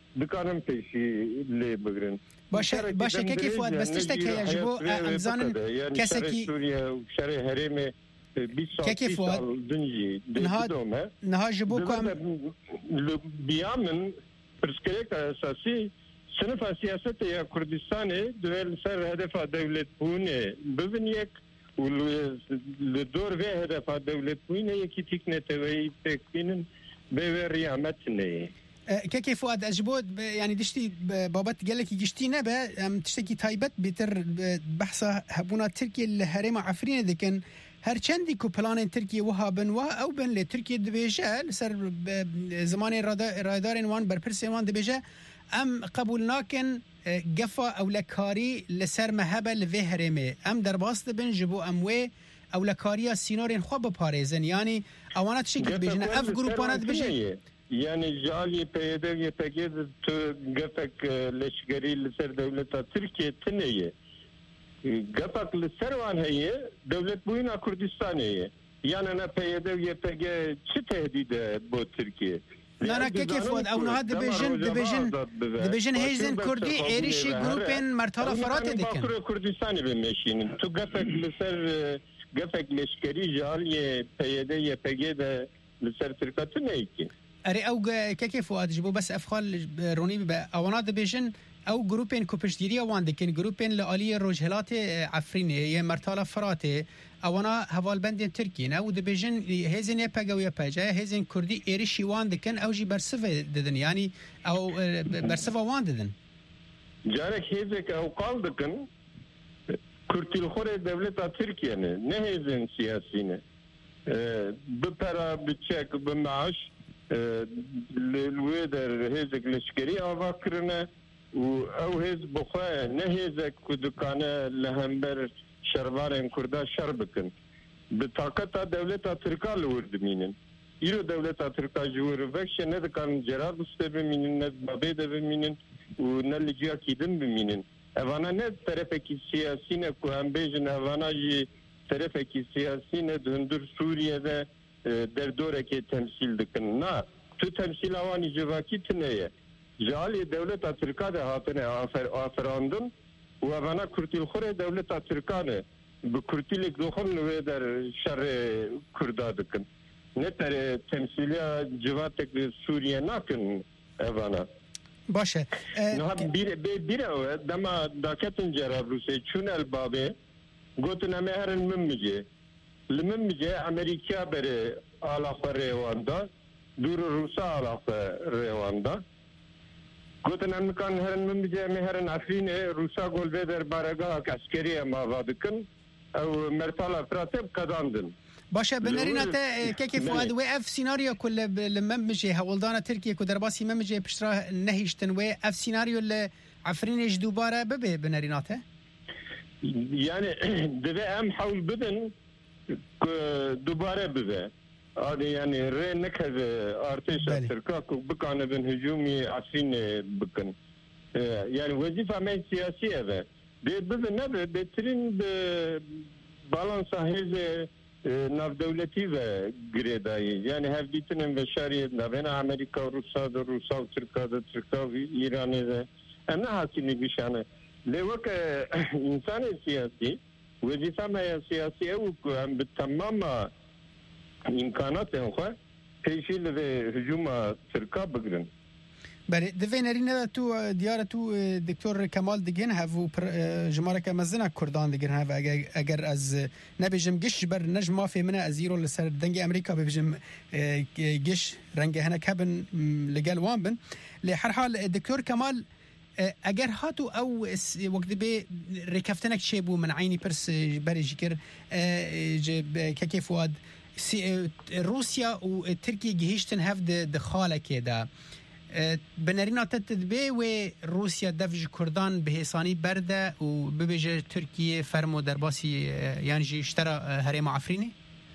دکانم پیشی لی بگرن باشه باشه که کی فؤاد بس تشتك هي جبو امزان كسكي سوريا وشري هرمه که کی فؤاد دنجي نها نها جبو كم بيامن برسكريك اساسي سنف سياسة يا كردستان دول سر هدف دولة بونه ببنيك والدور في هدف دولة بونه يكي تكنة توي تكينن بوري عمتني كيكي فؤاد أجبود يعني دشتي بابت قال لك يجشتي نبا تشتكي تايبت بتر بحثة هبونا تركيا الهرم عفرين ذكن هر چندی کو پلان ترکیه وهابن و او بن ل ترکیه دبیجه سر زمان رادار وان برپرس وان دبیجه ام قبول ناکن قفا او لکاری لسر مهبه لوی هرمه ام در باست بن جبو اموی او لکاریا سینورین خواب پاريزن يعني اوانا تشي دبیجن اف گروپانا دبیجه يعني جالي بيدر يتجد قفك لشجري لسر دولة تركيا تنية قفك لسروان هي دولة بوينا كردستان هي يعني أنا بيدر يتجد شو تهديد بو تركيا لا لا كيف فؤاد او نهاد دبيجن دبيجن دبيجن هيزن كردي ايريشي جروبين مرتلا فرات دكن كردستاني بمشين تو قفك لسر قفك لشجري جالي بيدر يتجد لسر تركيا تنية اري او كيف فؤاد جبو بس افخال روني اوانات دبيجن او جروبين كوبشديريا وان دكن جروبين لاليه روجهلات عفرين هي مرتاله فراتي اوانا هوال بند تركي او دبيجن هيزن يبقى يبقى هيزن كردي ايريشي وان دكن او جي برسفه ددن يعني او برسفه وان ددن جارك هيزك او قال دكن كرتي الخور دولة تركيا نه هيزن سياسيين بپرا بچك بمعاش الويدر هيزك لشكري أو فكرنا أو هيز بخواه نهيزك كدكانة لهمبر شربارين كردا شربكن بطاقة دولة تركا لورد مينن إيرو دولة تركا جور فكش ندكان جراب استبه مينن ند بابيده بمينن ونلجيا كيدن بمينن أفانا ند طرفك سياسينة كو هم بيجن أفانا جي طرفك سياسينة دهندر سوريا ده در دوره که تمثیل دکن نه تو تمثیل اوانی جواکی تنیه جالی دولت ترکا ده هاتنه آفر آفراندن و اونا کرتیل خوره دولت ترکانه به کرتیل دخل نوی در شر کردا دکن نه تر تمثیلیا جواتک سوریه نکن اونا باشه نه بیر بیره دما داکتن جراب روسی چون البابه گوتن همه هرن ممیجه لمن مجا أمريكا بري علاقة ريواندا دور روسا علاقة ريواندا قلت أن كان هرن من مجا مهرن عفرين روسا قول بيدر بارقا عسكرية ما وادكن أو مرتالا فراتب كداندن باشا بنرينا كيف فؤاد وقف سيناريو كل لما مجي هولدانا تركيا كدرباسي ما مجي بشرا نهيشتن وقف سيناريو اللي عفرين دوباره ببي بنريناته يعني دبي أم حول بدن دوباره بده هذا يعني رين نكهز ارتش تركا بكان بن هجومي عسين بكن يعني وظيفه ما سياسيه ده بده نبه بترين بالانس هذه ناف دولتي و غريداي يعني هفديتن بشاريه بين امريكا وروسيا وروسيا وتركيا وتركيا وايران ده انا حاسين بشانه لوك انسان سياسي وظيفة ما سياسية وكم بالتمام إمكاناتهم خو تيجي لهجوم تركا بقرن. بله دفینرینه تو دیار تو دکتر کمال دیگن هفو جمارک مزنا کردان دیگن هف اگر از نبیجم گش بر نجما فی منه از ایرو لسر دنگ امریکا ببیجم گش رنگ هنک هبن لگل وان بن لحر حال دکتر کمال اگر هاتو او وقت به رکفتنک چه بو من عینی پرس بری جکر که فؤاد روسیا و ترکیه گهشتن هف دخاله که ده بنرينا تتدبي و روسيا دفج كردان بهساني برده و ببيجه تركيا فرمو درباسي يعني جي اشترى هرم عفريني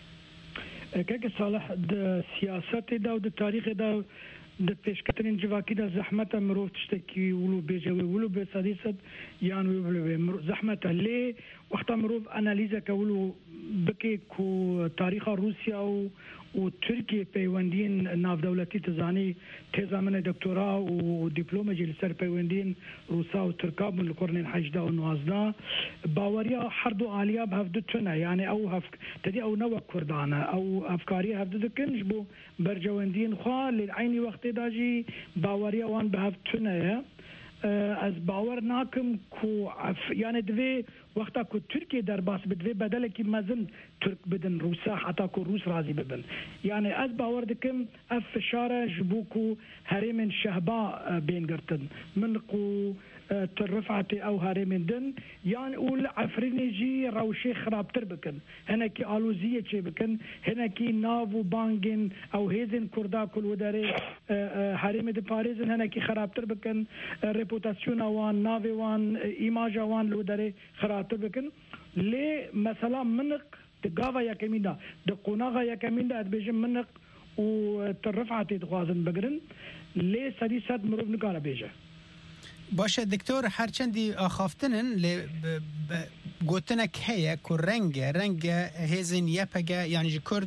كاك صالح د سياسات دا و د تاريخ دا د پیشکترین جواکی دا زحمت مرو تشتکی ولو بيجوي ولو بساديست يعني ولو زحمت لي وقت مرو اناليزا كولو بكي كو تاريخ روسيا و و ترکیه پیوندین ناف دولتی تزانی تزامن دکترا و دیپلم جل سر پیوندین روسا و ترکاب من القرن حجده و نوازده باوریا هر دو عالیا به هفدتونه یعنی او هف تدی او نو کردانه او افکاری هفدتکنش بو برجواندین خواه لعینی وقت داجی باوریا وان به هفتونه از باور ناکم کو یعنی دوی وقتا کو ترکیه در باس بدوی بدل کی مزن ترک بدن روسا حتی کو روس راضی ببن یعنی از باور دکم اف فشاره جبو کو هرم شهبا بین گرتن من کو ترفعتي او هارمين دن يعني اول عفريني جي روشي خرابتر بكن هنا كي الوزيه شي بكن هنا كي نافو بانجن او هيزن كردا كل وداري هارم دي باريس هنا كي خرابتر بكن ريبوتاسيون وان نافي وان ايماج وان لوداري خرابتر بكن لي مثلا منق تقافا يا كميندا دقوناغا يا كميندا بيجم منق وترفعتي تغازن بقرن لي سديسات مروف نقارا بيجه باشه دکتر هرچندی آخافتنن ل گوتنک هيا کو رنگ رنگ هزن یپگه یعنی ج کرد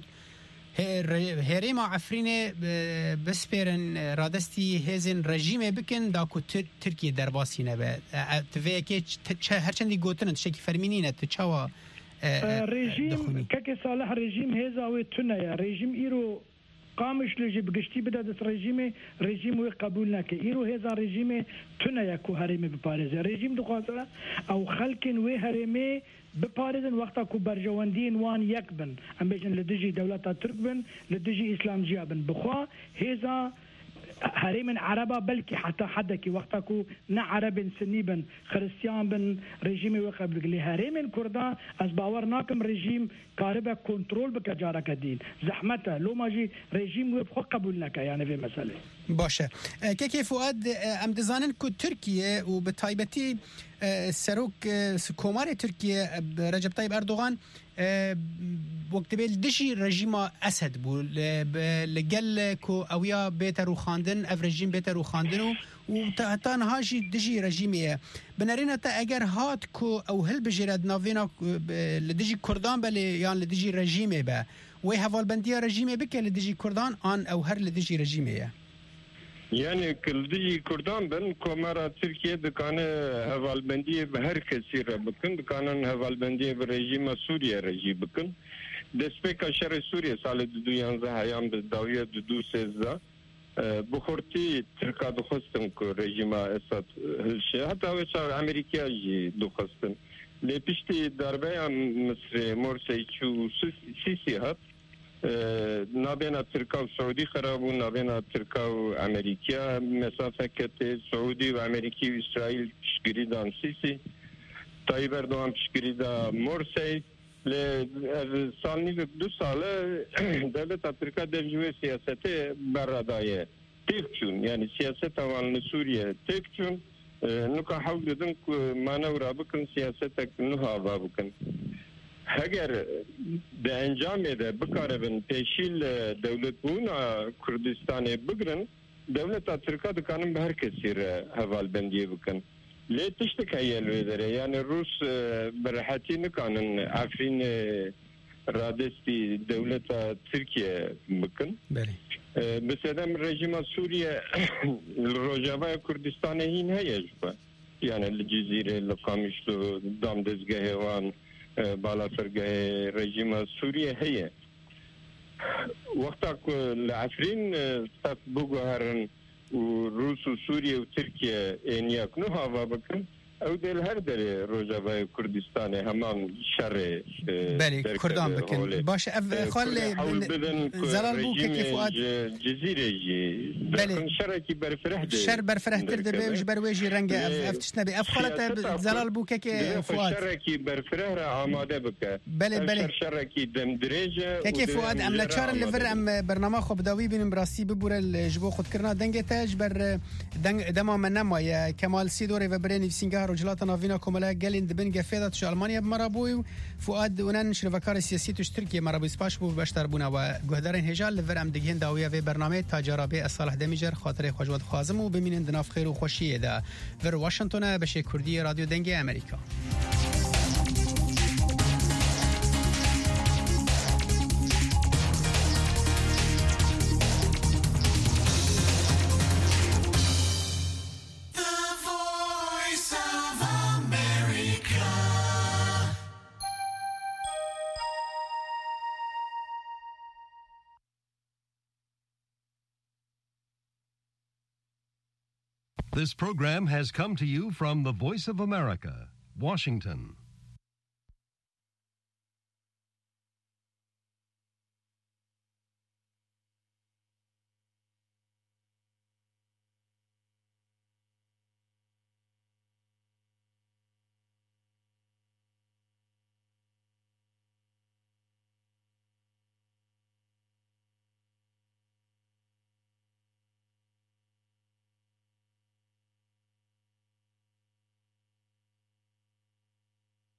هریم عفرینه بسپرن رادستی هزن رژیم بکن دا کو ترکیه درباسینه به توی که هرچندی گوتنن شکی فرمینینه تو چوا رژیم که صالح رژیم هزاوی تونه رژیم ایرو قامش لجي بقشتي بدا دس رژیم رژیم وی قبول نکه ایرو هزا رژیم تونه یکو هرمی بپارزه رژیم دخواسته او خلقن وی هرمی بپارزن وقتا کو برجواندین وان یک بن ام بیشن لدجی دولتا ترک بن لدجی اسلام جیا بن بخوا هزا هرم عربا بلكي حتى حدا كي وقتكو نا عرب سني بن خريستيان بن رژیم وقبل لي هرم كردا از باور ناكم رژیم قاربه كنترول بكجاره كدين زحمته لو ماجي رژیم وبخو قبولنك يعني في مساله باشه كيكي فؤاد ام دزانن كو تركيا وبتايبتي سروك كومار تركيا رجب طيب اردوغان وقت بیل دشی رژیم اسد بود لگل کو اویا بهتر و خواندن اف رژیم بهتر و خواندن و تا نهاجی دشی رژیمیه بنرینه تا اگر هات کو او هل بجرد ناوینا لدجی کردان بله یان لدجی رژیمه به و هوال بندی رژیمه بکه لدجی کردان آن او هر لدجی رژیمیه يعني كل كردان بن كومارا تركيا دكان هوالبندية بهر كثير بكن دكان هوالبندية برجيم سوريا رجي بكن دسبك شر سوريا سال دو يانزه هيام بالداوية دو سيزا بخورتي تركا دخستن كو رجيم اسات هالشي حتى وشا امريكا جي دخستن لبشتي دربيا مصر مرسي شو سيسي هات نابینا ترکا و سعودی خراب و نابینا ترکا و امریکا مسافه کت سعودی و امریکی و اسرائیل پشگیری دان سیسی طایب اردوغان پشگیری دا مرسی ل سالنی دو ساله دولت ترکا دجوه سیاست برادایه تکچون یعنی سیاست اوان سوریه تکچون نکا حول دن که مانورا بکن سیاست نها بکن اگر به انجام ده بکاربن پیشیل دولت بونا کردستان بگرن دولت ترکا دکانم به هر کسی را حوال بندی بکن لی تشتک هیل داره یعنی روس برحتی نکانن عفرین رادستی دولت ترکیه بکن بسیدم رژیم سوریه روجاوای کردستان هین هیج با یعنی الجزیره لقامشتو دام دزگه وان بالا فرقه رژیم سوریه هي وقتا العفرين تطبقوا هرن وروس وسوريا وتركيا ان يكونوا هوا بكن او دل هر در روجاوای کردستان همان شر بله کردان بکن باشه اف خال زلال بو که فؤاد جزیره جی بله شر کی برفره شر برفره تر ده بيج برويجي رنگ اف تشنبي اف خالت زلال بو که فؤاد شر کی برفره را آماده بک بله بله شر کی دم درجه که فؤاد ام لچار لفر ام برنامه خو بداوی بین براستی ببور الجبو خود کرنا دنگ تاج بر دنگ دما من نما کمال سیدوری و برنی سینگار رجلات نافینا کوملا گلین دبن گفیدات شو المانیا بمرابوی فؤاد ونن شرفکار سیاسی توش ترکیه مرابوی سپاش بو بشتر بونا و گهدارین هجال لور ام دگین داویه و برنامه تاجرابه صالح دمیجر خاطر خوشواد خازم و ببینین دناف خیر و خوشیه ده ور واشنگتن به کردی رادیو دنگ امریکا This program has come to you from the Voice of America, Washington.